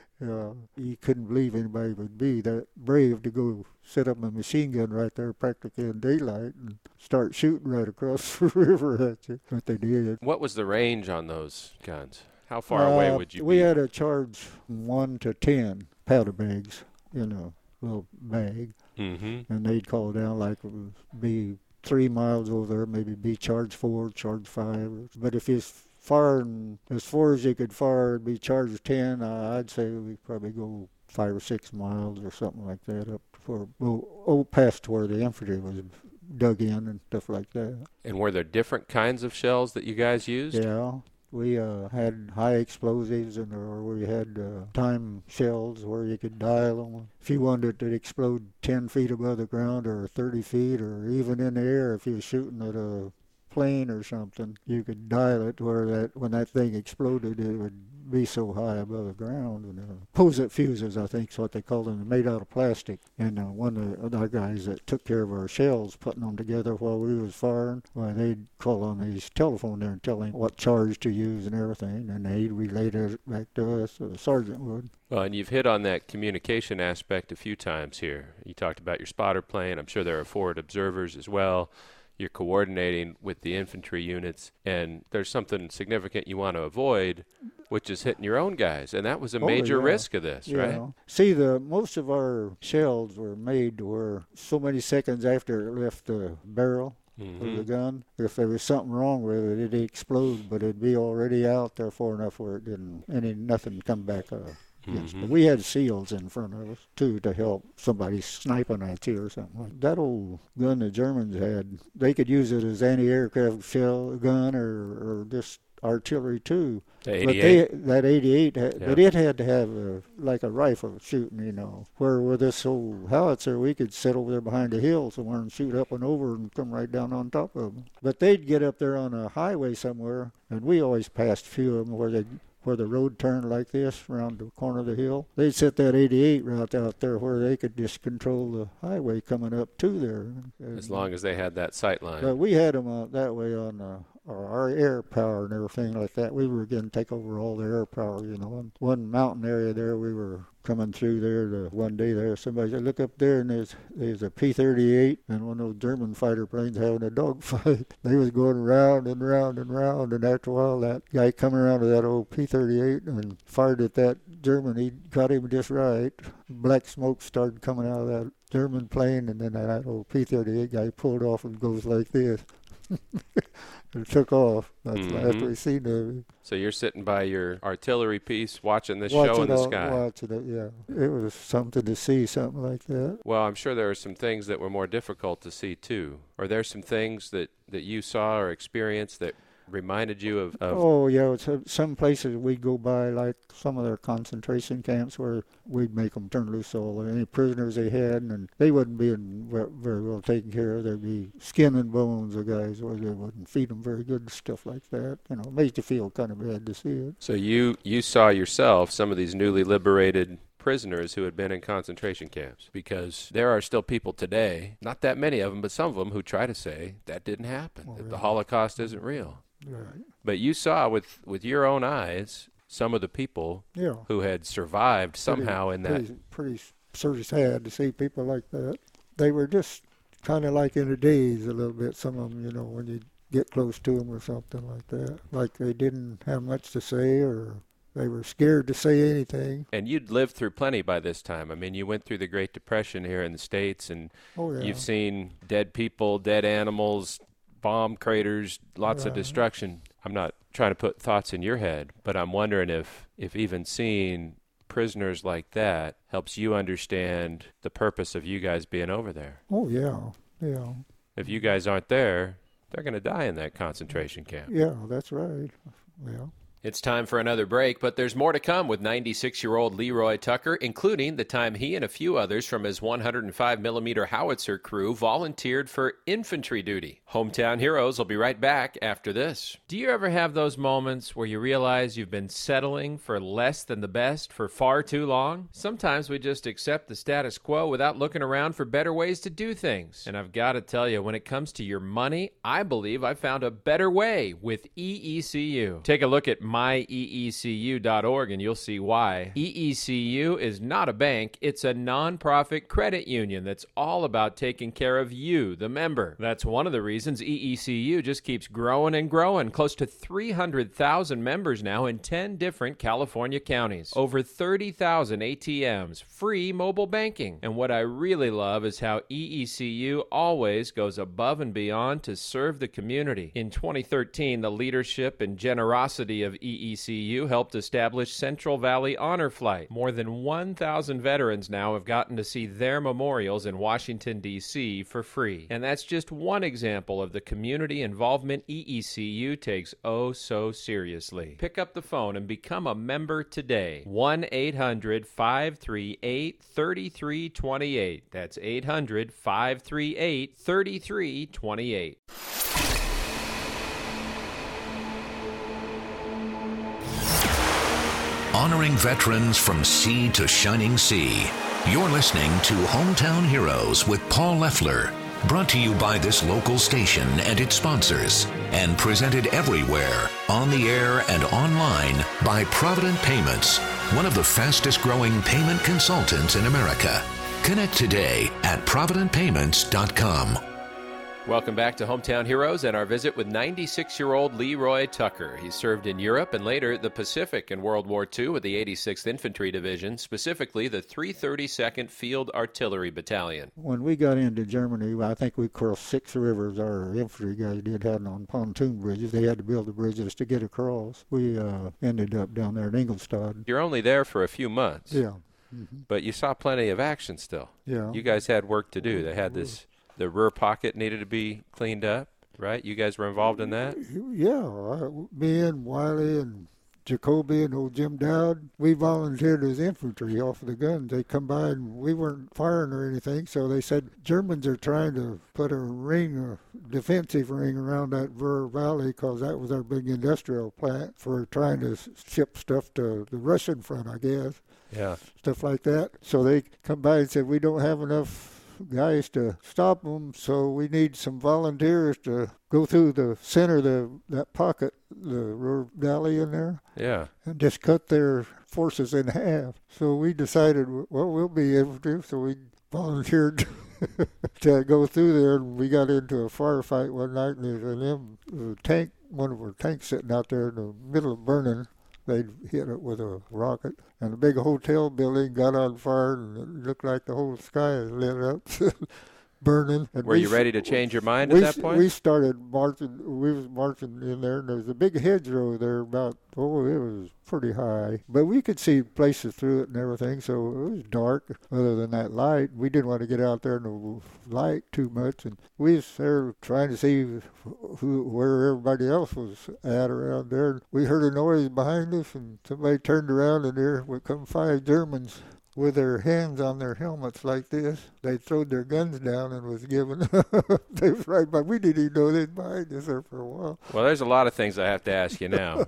You couldn't believe anybody would be that brave to go set up a machine gun right there practically in daylight and start shooting right across the river at you. But they did.
What was the range on those guns? How far away would you be?
We had to charge 1 to 10 powder bags in a little bag, and they'd call down like it would be 3 miles over there, maybe be charge 4, charge 5. But if it's firing as far as you could fire, it'd be charge 10. I'd say we'd probably go 5 or 6 miles or something like that up for past where the infantry was dug in and stuff like that.
And were there different kinds of shells that you guys used?
Yeah. We had high explosives, or we had time shells where you could dial them. If you wanted it to explode 10 feet above the ground or 30 feet or even in the air, if you were shooting at a plane or something, you could dial it where when that thing exploded, it would be so high above the ground. And Posite fuses, I think is what they call them. They're made out of plastic. And one of the guys that took care of our shells, putting them together while we was firing, they'd call on his telephone there and tell him what charge to use and everything, and they'd relay it back to us, the sergeant would.
Well, and you've hit on that communication aspect a few times here. You talked about your spotter plane. I'm sure there are forward observers as well. You're coordinating with the infantry units, and there's something significant you want to avoid, which is hitting your own guys, and that was a major risk of this, right?
See, most of our shells were made where so many seconds after it left the barrel of the gun, if there was something wrong with it, it'd explode, but it'd be already out there far enough where nothing come back up. Yes, but we had SEALs in front of us, too, to help somebody sniping at you or something. That old gun the Germans had, they could use it as anti-aircraft shell gun or just artillery too.
The 88?
But that 88,
Yeah.
but it had to have like a rifle shooting, you know. Where with this old howitzer, we could sit over there behind the hill somewhere and shoot up and over and come right down on top of them. But they'd get up there on a highway somewhere, and we always passed a few of them where the road turned like this around the corner of the hill. They'd set that 88 route out there where they could just control the highway coming up to there.
As long as they had that sight line.
But we had them that way on our air power and everything like that. We were going to take over all the air power, you know. And one mountain area there, we were coming through there one day there. Somebody said, look up there, and there's a P-38 and one of those German fighter planes having a dogfight. They was going round and round and round, and after a while, that guy come around with that old P-38 and fired at that German. He got him just right. Black smoke started coming out of that German plane, and then that old P-38 guy pulled off and goes like this. It took off. That's after we seen it.
So you're sitting by your artillery piece watching this show in the sky.
Watching it, yeah. It was something to see, something like that.
Well, I'm sure there are some things that were more difficult to see, too. Are there some things that you saw or experienced that reminded you of?
Oh, yeah. Some places we'd go by, like some of their concentration camps, where we'd make them turn loose all any prisoners they had, and they wouldn't be very well taken care of. There'd be skin and bones of guys, or they wouldn't feed them very good and stuff like that. You know, it made you feel kind of bad to see it.
So you saw yourself some of these newly liberated prisoners who had been in concentration camps, because there are still people today, not that many of them, but some of them, who try to say that didn't happen, that the Holocaust isn't real.
Right.
But you saw with your own eyes some of the people who had survived somehow in that.
Pretty sort of sad to see people like that. They were just kind of like in a daze a little bit, some of them, you know, when you get close to them or something like that. Like they didn't have much to say, or they were scared to say anything.
And you'd lived through plenty by this time. I mean, you went through the Great Depression here in the States, and you've seen dead people, dead animals, bomb craters, lots of destruction. I'm not trying to put thoughts in your head, but I'm wondering if even seeing prisoners like that helps you understand the purpose of you guys being over there.
Oh, yeah.
If you guys aren't there, they're going to die in that concentration camp.
Yeah, that's right. Yeah.
It's time for another break, but there's more to come with 96-year-old Leroy Tucker, including the time he and a few others from his 105mm howitzer crew volunteered for infantry duty. Hometown Heroes will be right back after this. Do you ever have those moments where you realize you've been settling for less than the best for far too long? Sometimes we just accept the status quo without looking around for better ways to do things. And I've got to tell you, when it comes to your money, I believe I found a better way with EECU. Take a look at myeecu.org and you'll see why. EECU is not a bank, it's a non-profit credit union that's all about taking care of you, the member. That's one of the reasons EECU just keeps growing and growing. Close to 300,000 members now in 10 different California counties. Over 30,000 ATMs, free mobile banking. And what I really love is how EECU always goes above and beyond to serve the community. In 2013, the leadership and generosity of EECU helped establish Central Valley Honor Flight. More than 1,000 veterans now have gotten to see their memorials in Washington, D.C. for free. And that's just one example of the community involvement EECU takes oh so seriously. Pick up the phone and become a member today. 1-800-538-3328. That's 800-538-3328.
Honoring veterans from sea to shining sea. You're listening to Hometown Heroes with Paul Leffler. Brought to you by this local station and its sponsors. And presented everywhere, on the air and online, by Provident Payments, one of the fastest growing payment consultants in America. Connect today at providentpayments.com.
Welcome back to Hometown Heroes and our visit with 96-year-old Leroy Tucker. He served in Europe and later the Pacific in World War II with the 86th Infantry Division, specifically the 332nd Field Artillery Battalion.
When we got into Germany, I think we crossed 6 rivers. Our infantry guys had on pontoon bridges. They had to build the bridges to get across. We ended up down there in Ingolstadt.
You're only there for a few months.
Yeah.
But you saw plenty of action still.
Yeah.
You guys had work to do. They had the rear pocket needed to be cleaned up. right? You guys were involved in that?
Yeah, me and Wiley and Jacoby and old Jim Dowd, we volunteered as infantry off of the guns. They come by and we weren't firing or anything, so they said Germans are trying to put a defensive ring around that Ver Valley because that was our big industrial plant for trying to ship stuff to the Russian front, I guess.
Yeah.
Stuff like that. So they come by and said, we don't have enough guys to stop them, so we need some volunteers to go through the center of that pocket, the Ruhr Valley in there, and just cut their forces in half. So we decided, well, we'll be able to, so we volunteered to go through there, and we got into a firefight one night, and there was a tank, one of our tanks sitting out there in the middle of burning. They'd hit it with a rocket, and the big hotel building got on fire, and it looked like the whole sky was lit up, burning. And
were you ready to change your mind at that point?
We started marching. We was marching in there, and there was a big hedgerow there it was pretty high. But we could see places through it and everything, so it was dark other than that light. We didn't want to get out there in the light too much, and we was there trying to see where everybody else was at around there. We heard a noise behind us, and somebody turned around, and there would come 5 Germans with their hands on their helmets like this. They throwed their guns down and was giving they was right by. We didn't even know they was behind us there for a while.
Well, there's a lot of things I have to ask you now.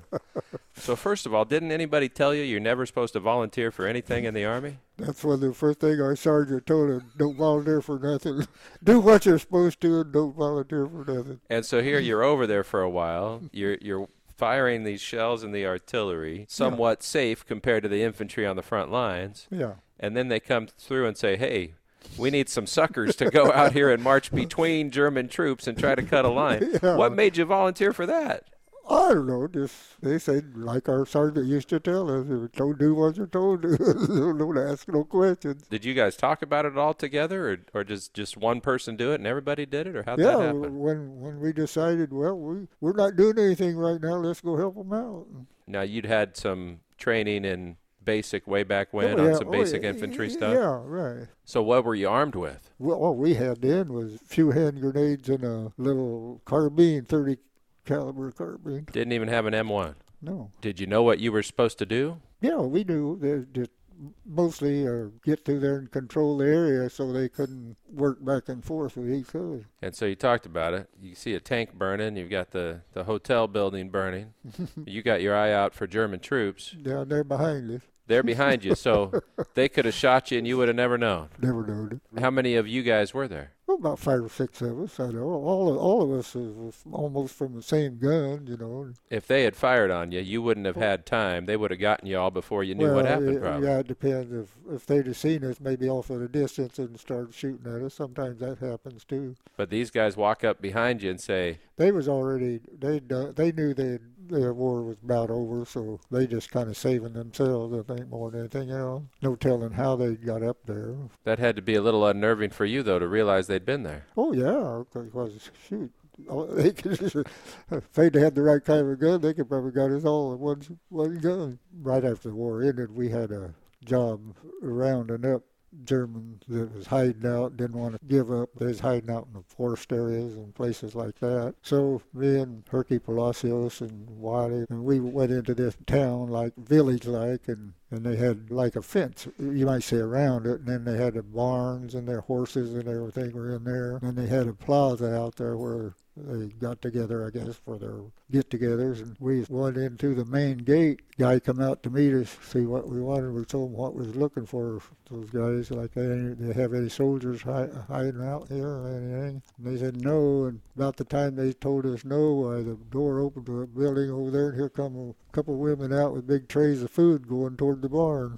So first of all, didn't anybody tell you you're never supposed to volunteer for anything in the Army?
That's one of the first thing our sergeant told us, don't volunteer for nothing. Do what you're supposed to and don't volunteer for nothing.
And so here you're over there for a while. You're firing these shells in the artillery, somewhat safe compared to the infantry on the front lines.
Yeah.
And then they come through and say, hey, we need some suckers to go out here and march between German troops and try to cut a line. Yeah. What made you volunteer for that?
I don't know. Just they said, like our sergeant used to tell us, don't do what you're told to. Don't ask no questions.
Did you guys talk about it all together, or just one person do it and everybody did it, or how'd that happen?
Yeah, when we decided, well, we're not doing anything right now. Let's go help them out.
Now, you'd had some training in basic way back when on some basic infantry stuff?
Yeah, right.
So what were you armed with?
Well, all we had then was a few hand grenades and a little carbine, 30 caliber carbine.
Didn't even have an M1?
No.
Did you know what you were supposed to do?
Yeah, we knew. Just mostly get through there and control the area so they couldn't work back and forth with each other.
And so you talked about it. You see a tank burning. You've got the hotel building burning. You got your eye out for German troops.
Down there behind us.
They're behind you, so they could have shot you and you would have never known.
Never known it.
How many of you guys were there?
Well, about 5 or 6 of us. I know all of us was almost from the same gun, you know.
If they had fired on you, you wouldn't have had time. They would have gotten you all before you knew what happened, probably.
Yeah, it depends. If they'd have seen us maybe off at a distance and started shooting at us, sometimes that happens too.
But these guys walk up behind you and say...
They was already, they knew their war was about over, so they just kind of saving themselves, I think, more than anything else. No telling how they got up there.
That had to be a little unnerving for you, though, to realize they'd been there.
Oh, yeah, because, shoot, they could, if they'd had the right kind of gun, they could probably got us all in one gun. Right after the war ended, we had a job rounding up Germans that was hiding out, didn't want to give up. They was hiding out in the forest areas and places like that. So me and Herky Palacios and Wiley, and we went into this town, like village-like, and they had like a fence, you might say, around it, and then they had the barns and their horses and everything were in there. And they had a plaza out there where they got together, I guess, for their get-togethers, and we went into the main gate. Guy come out to meet us, see what we wanted. We told him what we was looking for. Those guys, like, they have any soldiers hiding out here or anything? And they said no, and about the time they told us no, the door opened to a building over there, and here come a couple women out with big trays of food going toward the barn.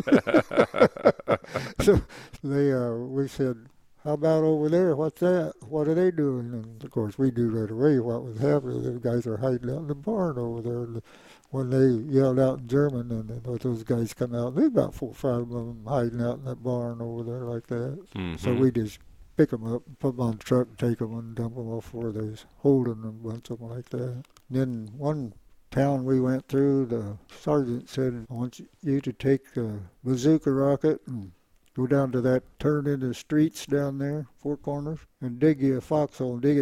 So we said, how about over there? What's that? What are they doing? And, of course, we knew right away what was happening. The guys are hiding out in the barn over there. And when they yelled out in German, and then those guys come out, there's about 4 or 5 of them hiding out in that barn over there like that. Mm-hmm. So we just pick them up, put them on the truck, take them and dump them off where they was holding them, a bunch of them like that. And then one town we went through, the sergeant said, I want you to take a bazooka rocket and go down to that turn in the streets down there, 4 corners, and dig you a foxhole and dig it deep.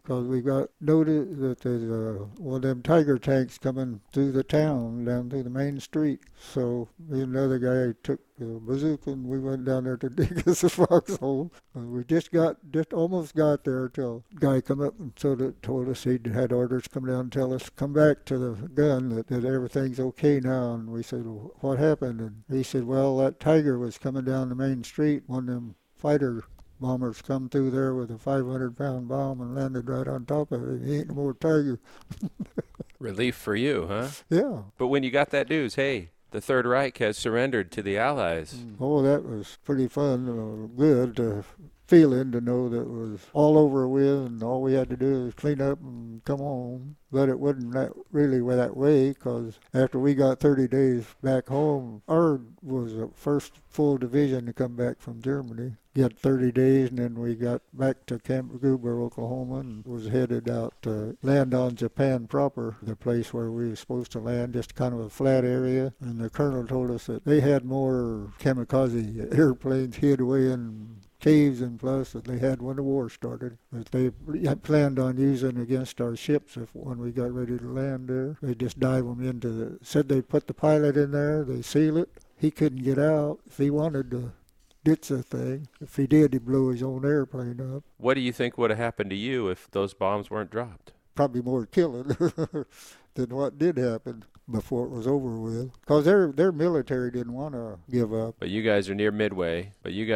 because we got notice that there's one of them tiger tanks coming through the town, down through the main street. So me and another guy took the bazooka and we went down there to dig us a foxhole. And we just almost got there till a guy come up and told us he'd had orders come down and tell us, come back to the gun, that everything's okay now. And we said, well, what happened? And he said, well, that tiger was coming down the main street. One of them fighter bombers come through there with a 500-pound bomb and landed right on top of it. He ain't no more tiger.
Relief for you, huh?
Yeah.
But when you got that news, hey, the Third Reich has surrendered to the Allies.
Oh, that was pretty fun, good feeling to know that it was all over with and all we had to do was clean up and come home. But it wasn't really that way, because after we got 30 days back home, ours was the first full division to come back from Germany. Got 30 days, and then we got back to Camp Gruber, Oklahoma, and was headed out to land on Japan proper, the place where we were supposed to land, just kind of a flat area. And the colonel told us that they had more kamikaze airplanes hid away in caves and plus that they had when the war started, that they had planned on using against our ships when we got ready to land there. They just dive them into said they put the pilot in there, they seal it. He couldn't get out if he wanted to ditch the thing. If he did, he'd blow his own airplane up.
What do you think would have happened to you if those bombs weren't dropped?
Probably more killing than what did happen before it was over with. Because their military didn't want to give up.
But you guys are near Midway.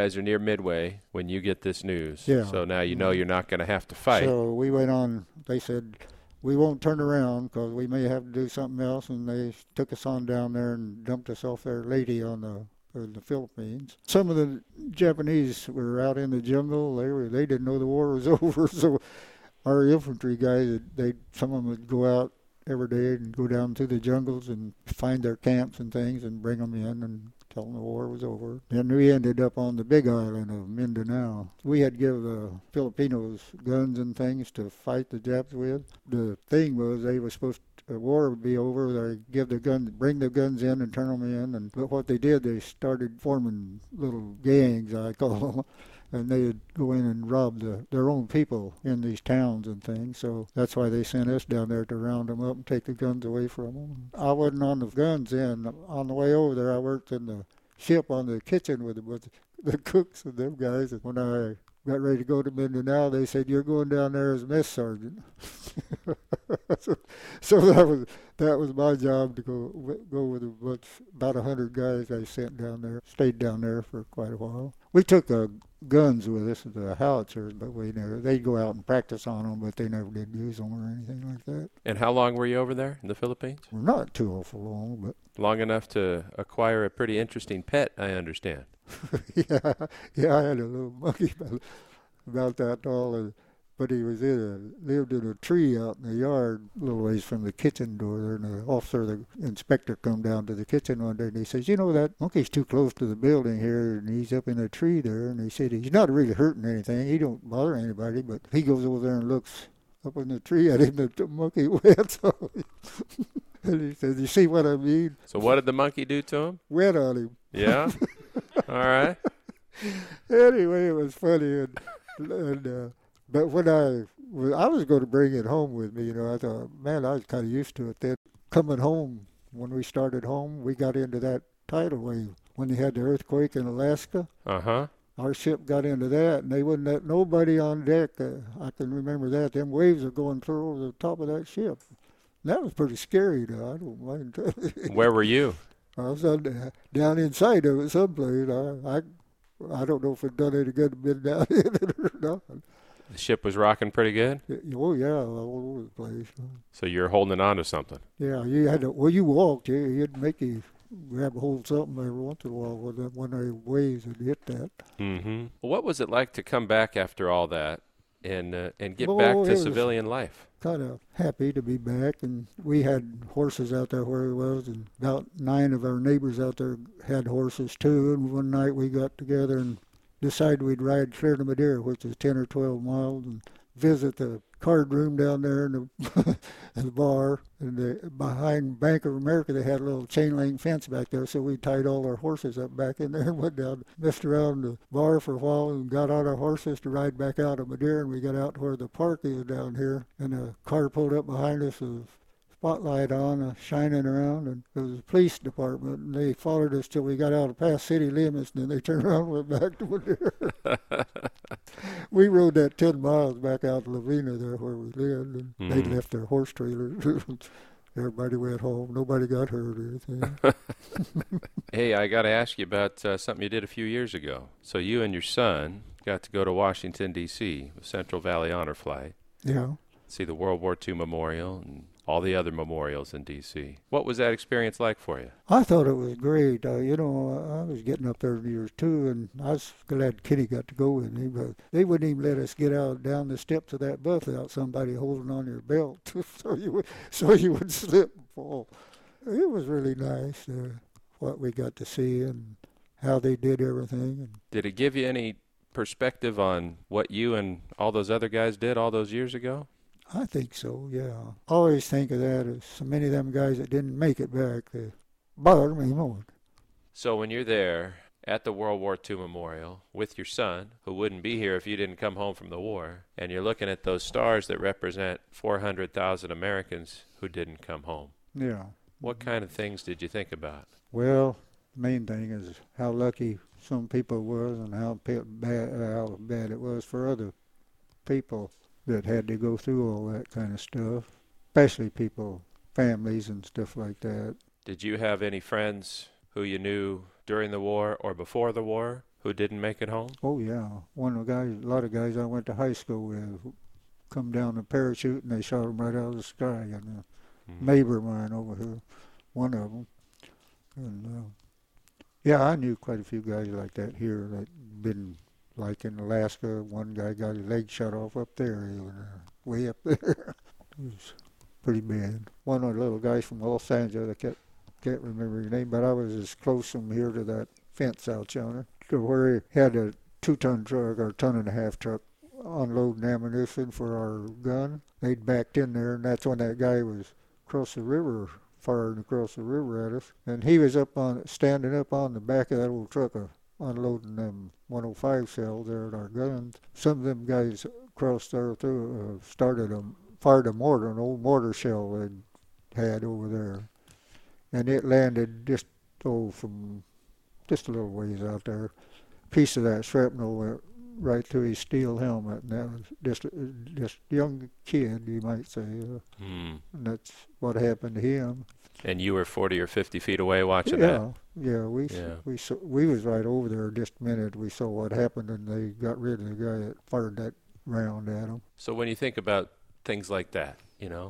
When you get this news.
Yeah.
So now you know you're not going to have to fight.
So we went on. They said, we won't turn around because we may have to do something else. And they took us on down there and dumped us off there, Leyte in the Philippines. Some of the Japanese were out in the jungle. They didn't know the war was over. So our infantry guys, some of them would go out every day and go down through the jungles and find their camps and things and bring them in and tell them the war was over. Then we ended up on the big island of Mindanao. We had to give the Filipinos guns and things to fight the Japs with. The thing was they were supposed to, the war would be over, they bring the guns in and turn them in. But what they did, they started forming little gangs, I call them. And they'd go in and rob their own people in these towns and things. So that's why they sent us down there to round them up and take the guns away from them. I wasn't on the guns then. On the way over there, I worked in the ship on the kitchen with the cooks and them guys. And when I got ready to go to Mindanao, they said, "You're going down there as mess sergeant." so that was my job, to go with about 100 guys I sent down there. Stayed down there for quite a while. We took guns with us, the howitzers, but they'd go out and practice on them, but they never did use them or anything like that.
And how long were you over there in the Philippines?
Well, not too awful long, but
long enough to acquire a pretty interesting pet, I understand.
yeah, I had a little monkey about that tall, but he lived in a tree out in the yard, a little ways from the kitchen door there. And the inspector come down to the kitchen one day and he says, that monkey's too close to the building here and he's up in a tree there. And he said, he's not really hurting anything. He don't bother anybody, but he goes over there and looks up in the tree at him. The monkey wet. So and he says, you see what I mean?
So what did the monkey do to him?
Wet on him.
Yeah? All right.
Anyway, it was funny. But when I was going to bring it home with me, I thought, man, I was kind of used to it then. Coming home, when we started home, we got into that tidal wave. When they had the earthquake in Alaska, our ship got into that, and they wouldn't let nobody on deck. I can remember that. Them waves are going clear over the top of that ship. And that was pretty scary, though. I don't mind telling you.
Where were you?
I was down inside of it someplace. I don't know if it done any good to be down in it or not.
The ship was rocking pretty good?
Oh, yeah, all over the place.
So you're holding on to something?
Yeah, you had to, you walked, you'd make you grab a hold of something every once in a while when the waves would hit that.
Mm-hmm. Well, what was it like to come back after all that and get back to civilian life?
Kind of happy to be back, and we had horses out there where it was, and about 9 of our neighbors out there had horses too, and one night we got together and decided we'd ride clear to Madeira, which is 10 or 12 miles, and visit the card room down there in the, in the bar. And behind Bank of America, they had a little chain link fence back there, so we tied all our horses up back in there and went down, messed around the bar for a while, and got on our horses to ride back out of Madeira. And we got out to where the park is down here, and a car pulled up behind us with spotlight on, shining around, and it was the police department, and they followed us till we got out past city limits, and then they turned around and went back to Madeira. We rode that 10 miles back out to Lavina there where we lived, and they left their horse trailers. Everybody went home. Nobody got hurt or anything.
Hey, I got to ask you about something you did a few years ago. So you and your son got to go to Washington, D.C., with Central Valley Honor Flight.
Yeah.
See the World War II Memorial and all the other memorials in D.C. What was that experience like for you?
I thought it was great. I was getting up there in years too, and I was glad Kitty got to go with me, but they wouldn't even let us get out down the steps of that bus without somebody holding on your belt so you would slip and fall. It was really nice what we got to see and how they did everything.
Did it give you any perspective on what you and all those other guys did all those years ago?
I think so, yeah. I always think of that as so many of them guys that didn't make it back. They bothered me more.
So when you're there at the World War II Memorial with your son, who wouldn't be here if you didn't come home from the war, and you're looking at those stars that represent 400,000 Americans who didn't come home.
Yeah.
What kind of things did you think about?
Well, the main thing is how lucky some people was and how bad it was for other people that had to go through all that kind of stuff, especially people, families and stuff like that.
Did you have any friends who you knew during the war or before the war who didn't make it home?
Oh, yeah. A lot of guys I went to high school with come down in a parachute and they shot them right out of the sky. And a neighbor of mine over here, one of them. And, yeah, I knew quite a few guys like that here that been. Like in Alaska, one guy got his leg shot off up there. He was way up there. It was pretty bad. One of the little guys from Los Angeles, I can't remember his name, but I was as close from here to that fence out yonder to where he had a 2-ton truck or 1.5-ton truck unloading ammunition for our gun. They'd backed in there, and that's when that guy was across the river, firing across the river at us. And he was standing up on the back of that old truck, unloading them 105 shells there at our guns. Some of them guys crossed there through, fired a mortar, an old mortar shell they'd had over there. And it landed just a little ways out there. A piece of that shrapnel went right through his steel helmet, and that was just a young kid, you might say. And that's what happened to him.
And you were 40 or 50 feet away watching that?
Yeah, we was right over there just a minute. We saw what happened, and they got rid of the guy that fired that round at him.
So when you think about things like that,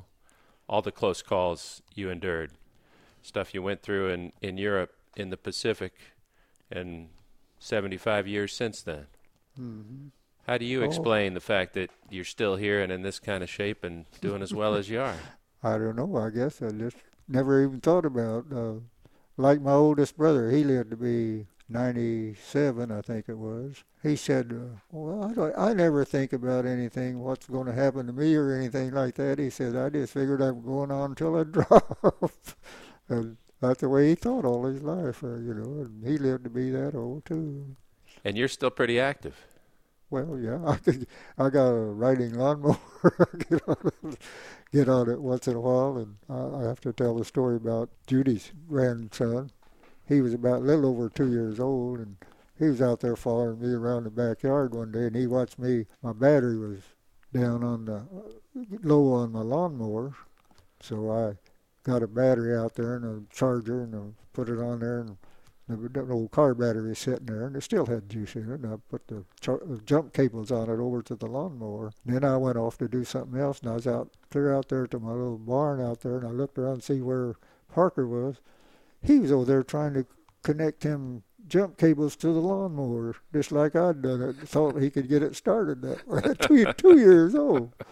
all the close calls you endured, stuff you went through in Europe, in the Pacific, and 75 years since then, how do you explain the fact that you're still here and in this kind of shape and doing as well as you are?
I don't know. I guess I just never even thought about like my oldest brother, he lived to be 97, I think it was. He said, well, I never think about anything, what's going to happen to me or anything like that. He said, I just figured I'm going on until I drop. And that's the way he thought all his life, and he lived to be that old, too.
And you're still pretty active.
Well, yeah, I got a riding lawnmower. Get on it once in a while, and I have to tell the story about Judy's grandson. He was about a little over 2 years old, and he was out there following me around the backyard one day, and he watched me. My battery was down low on my lawnmower, so I got a battery out there and a charger, and I put it on there, and the old car battery sitting there, and it still had juice in it, and I put the jump cables on it over to the lawnmower. Then I went off to do something else, and I was clear out there to my little barn out there, and I looked around to see where Parker was. He was over there trying to connect him jump cables to the lawnmower, just like I'd done it. Thought he could get it started that way. 2 years old.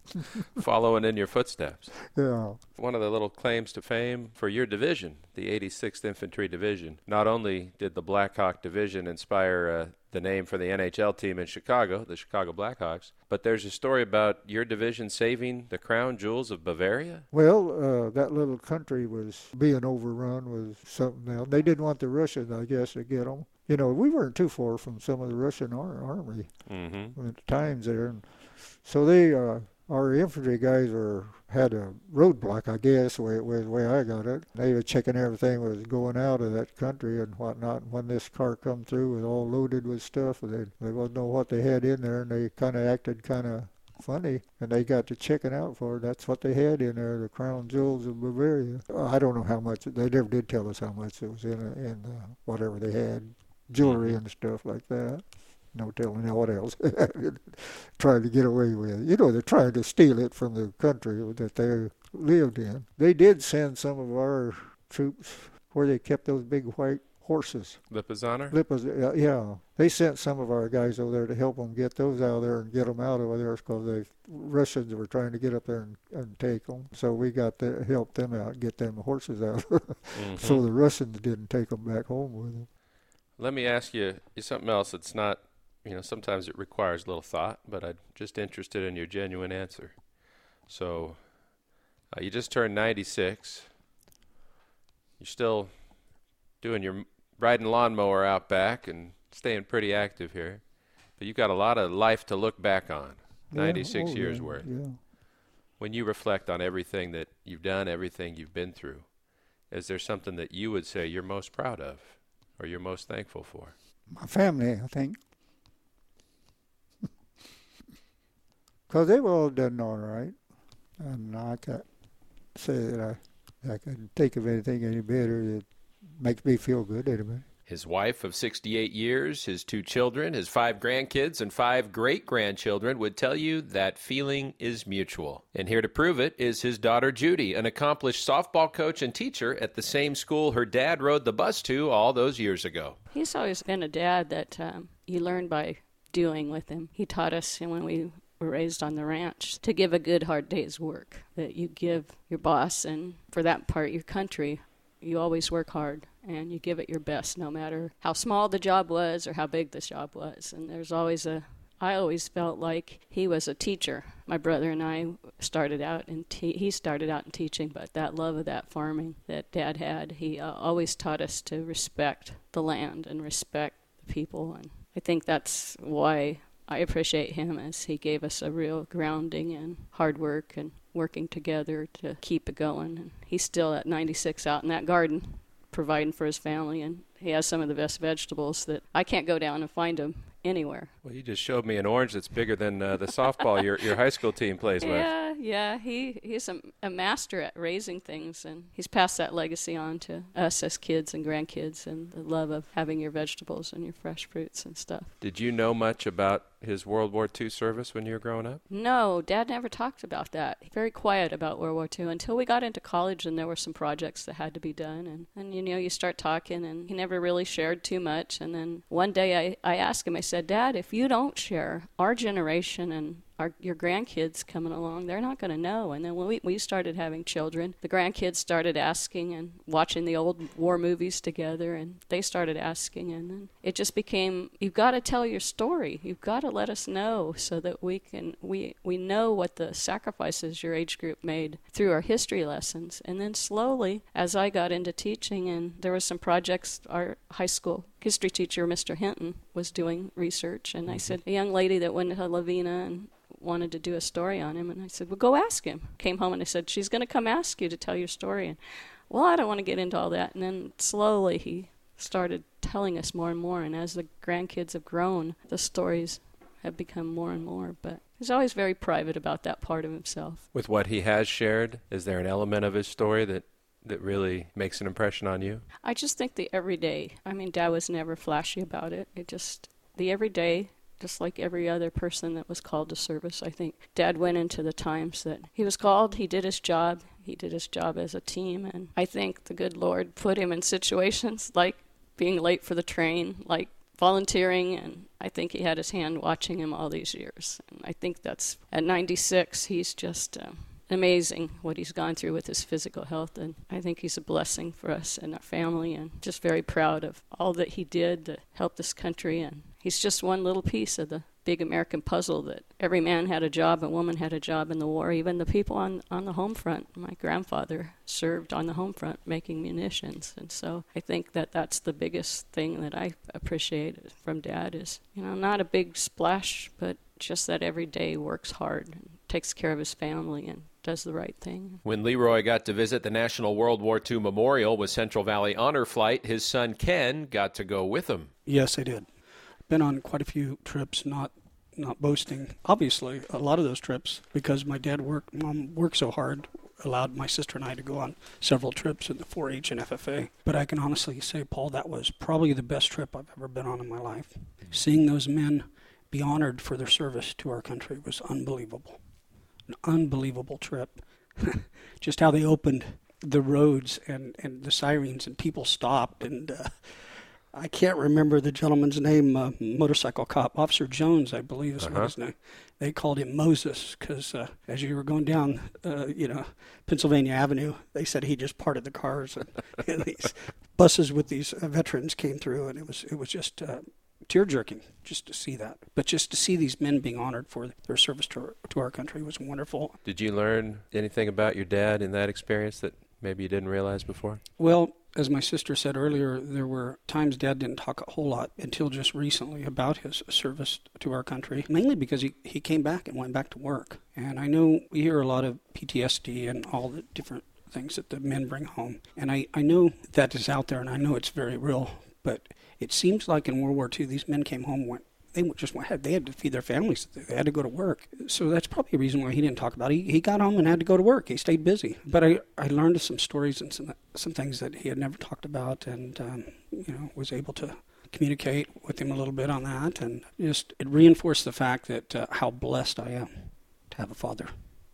Following in your footsteps.
Yeah.
One of the little claims to fame for your division, the 86th Infantry Division, not only did the Black Hawk Division inspire the name for the NHL team in Chicago, the Chicago Blackhawks, but there's a story about your division saving the crown jewels of Bavaria?
Well, that little country was being overrun with something else. They didn't want the Russians, I guess, to get them. You know, we weren't too far from some of the Russian army at times there. And so they, our infantry guys had a roadblock, I guess, the way I got it. They were checking everything was going out of that country and whatnot. When this car come through, it was all loaded with stuff. They didn't know what they had in there, and they kind of acted kind of funny, and they got to checking out for it. That's what they had in there, the crown jewels of Bavaria. I don't know how much. They never did tell us how much it was in whatever they had, jewelry and stuff like that. No telling what else. Trying to get away with it. You know, they're trying to steal it from the country that they lived in. They did send some of our troops where they kept those big white horses.
Lipizzaner?
Yeah. They sent some of our guys over there to help them get those out of there and get them out over there because the Russians were trying to get up there and take them. So we got to help them out, get them horses out. So the Russians didn't take them back home with them.
Let me ask you something else that's not, sometimes it requires a little thought, but I'm just interested in your genuine answer. So you just turned 96. You're still doing your riding lawnmower out back and staying pretty active here. But you've got a lot of life to look back on, 96 years worth.
Yeah.
When you reflect on everything that you've done, everything you've been through, is there something that you would say you're most proud of or you're most thankful for?
My family, I think. Because they've all done all right. And I can't say that I can think of anything any better that makes me feel good anyway.
His wife of 68 years, his 2 children, his 5 grandkids, and 5 great-grandchildren would tell you that feeling is mutual. And here to prove it is his daughter Judy, an accomplished softball coach and teacher at the same school her dad rode the bus to all those years ago.
He's always been a dad that you learn by doing with him. He taught us when we were raised on the ranch to give a good, hard day's work, that you give your boss and, for that part, your country. You always work hard, and you give it your best, no matter how small the job was or how big the job was. And there's always I always felt like he was a teacher. My brother and I started out, he started out in teaching, but that love of that farming that Dad had, he always taught us to respect the land and respect the people. And I think that's why I appreciate him, as he gave us a real grounding in hard work and working together to keep it going. And he's still at 96 out in that garden providing for his family, and he has some of the best vegetables that I can't go down and find them anywhere.
Well, you just showed me an orange that's bigger than the softball your high school team plays with.
Yeah, he's a master at raising things, and he's passed that legacy on to us as kids and grandkids, and the love of having your vegetables and your fresh fruits and stuff.
Did you know much about his World War II service when you were growing up?
No, Dad never talked about that. Very quiet about World War II until we got into college, and there were some projects that had to be done, and you start talking, and he never really shared too much. And then one day I asked him, I said, Dad, if you don't share, our generation and your grandkids coming along, they're not going to know. And then when we started having children, the grandkids started asking and watching the old war movies together, and they started asking, and then it just became, you've got to tell your story. You've got to let us know so that we know what the sacrifices your age group made through our history lessons. And then slowly, as I got into teaching, and there were some projects, our high school history teacher, Mr. Hinton, was doing research, and I said, a young lady that went to Lavina and wanted to do a story on him, and I said, well, go ask him. Came home and I said, she's going to come ask you to tell your story. And, well, I don't want to get into all that. And then slowly he started telling us more and more, and as the grandkids have grown, the stories have become more and more, but he's always very private about that part of himself. With what he has shared, is there an element of his story that really makes an impression on you? I just think the everyday. Dad was never flashy about it. The everyday, just like every other person that was called to service. I think Dad went into the times that he was called, he did his job as a team, and I think the good Lord put him in situations like being late for the train, like volunteering, and I think he had his hand watching him all these years. And I think that's, at 96, he's just amazing what he's gone through with his physical health, and I think he's a blessing for us and our family, and just very proud of all that he did to help this country. And he's just one little piece of the big American puzzle that every man had a job and woman had a job in the war, even the people on the home front. My grandfather served on the home front making munitions, and so I think that that's the biggest thing that I appreciate from Dad is, not a big splash, but just that every day works hard and takes care of his family and does the right thing.
When Leroy got to visit the National World War II Memorial with Central Valley Honor Flight, his son Ken got to go with him.
Yes, I did. Been on quite a few trips, not boasting. Obviously, a lot of those trips, because my mom worked so hard, allowed my sister and I to go on several trips in the 4-H and FFA. But I can honestly say, Paul, that was probably the best trip I've ever been on in my life. Seeing those men be honored for their service to our country was unbelievable. An unbelievable trip. Just how they opened the roads and the sirens and people stopped, and I can't remember the gentleman's name, motorcycle cop, Officer Jones, I believe is his name. They called him Moses because as you were going down, Pennsylvania Avenue, they said he just parted the cars, and these buses with these veterans came through, and it was just tear-jerking just to see that. But just to see these men being honored for their service to our country was wonderful.
Did you learn anything about your dad in that experience that maybe you didn't realize before?
Well, as my sister said earlier, there were times Dad didn't talk a whole lot until just recently about his service to our country, mainly because he came back and went back to work. And I know we hear a lot of PTSD and all the different things that the men bring home. And I know that is out there, and I know it's very real, but it seems like in World War II, these men came home, they had to feed their families. They had to go to work. So that's probably a reason why he didn't talk about it. He got home and had to go to work. He stayed busy. But I learned some stories and some things that he had never talked about, and was able to communicate with him a little bit on that, and just it reinforced the fact that how blessed I am to have a father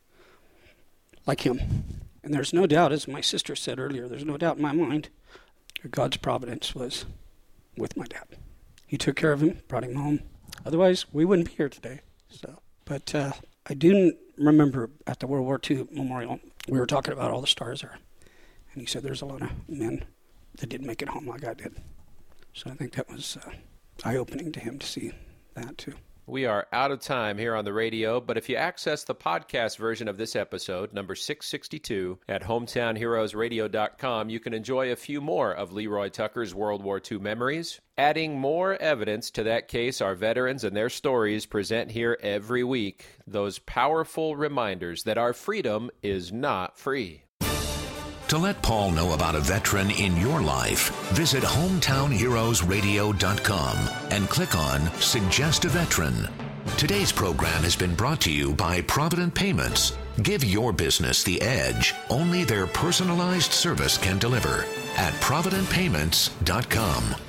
like him. And there's no doubt, as my sister said earlier, there's no doubt in my mind that God's providence was with my dad. He took care of him, brought him home. Otherwise, we wouldn't be here today. But I do remember at the World War II Memorial, we were talking about all the stars there. And he said there's a lot of men that didn't make it home like I did. So I think that was eye-opening to him to see that too.
We are out of time here on the radio, but if you access the podcast version of this episode, number 662, at hometownheroesradio.com, you can enjoy a few more of Leroy Tucker's World War II memories. Adding more evidence to that case, our veterans and their stories present here every week, those powerful reminders that our freedom is not free.
To let Paul know about a veteran in your life, visit hometownheroesradio.com and click on Suggest a Veteran. Today's program has been brought to you by Provident Payments. Give your business the edge only their personalized service can deliver at providentpayments.com.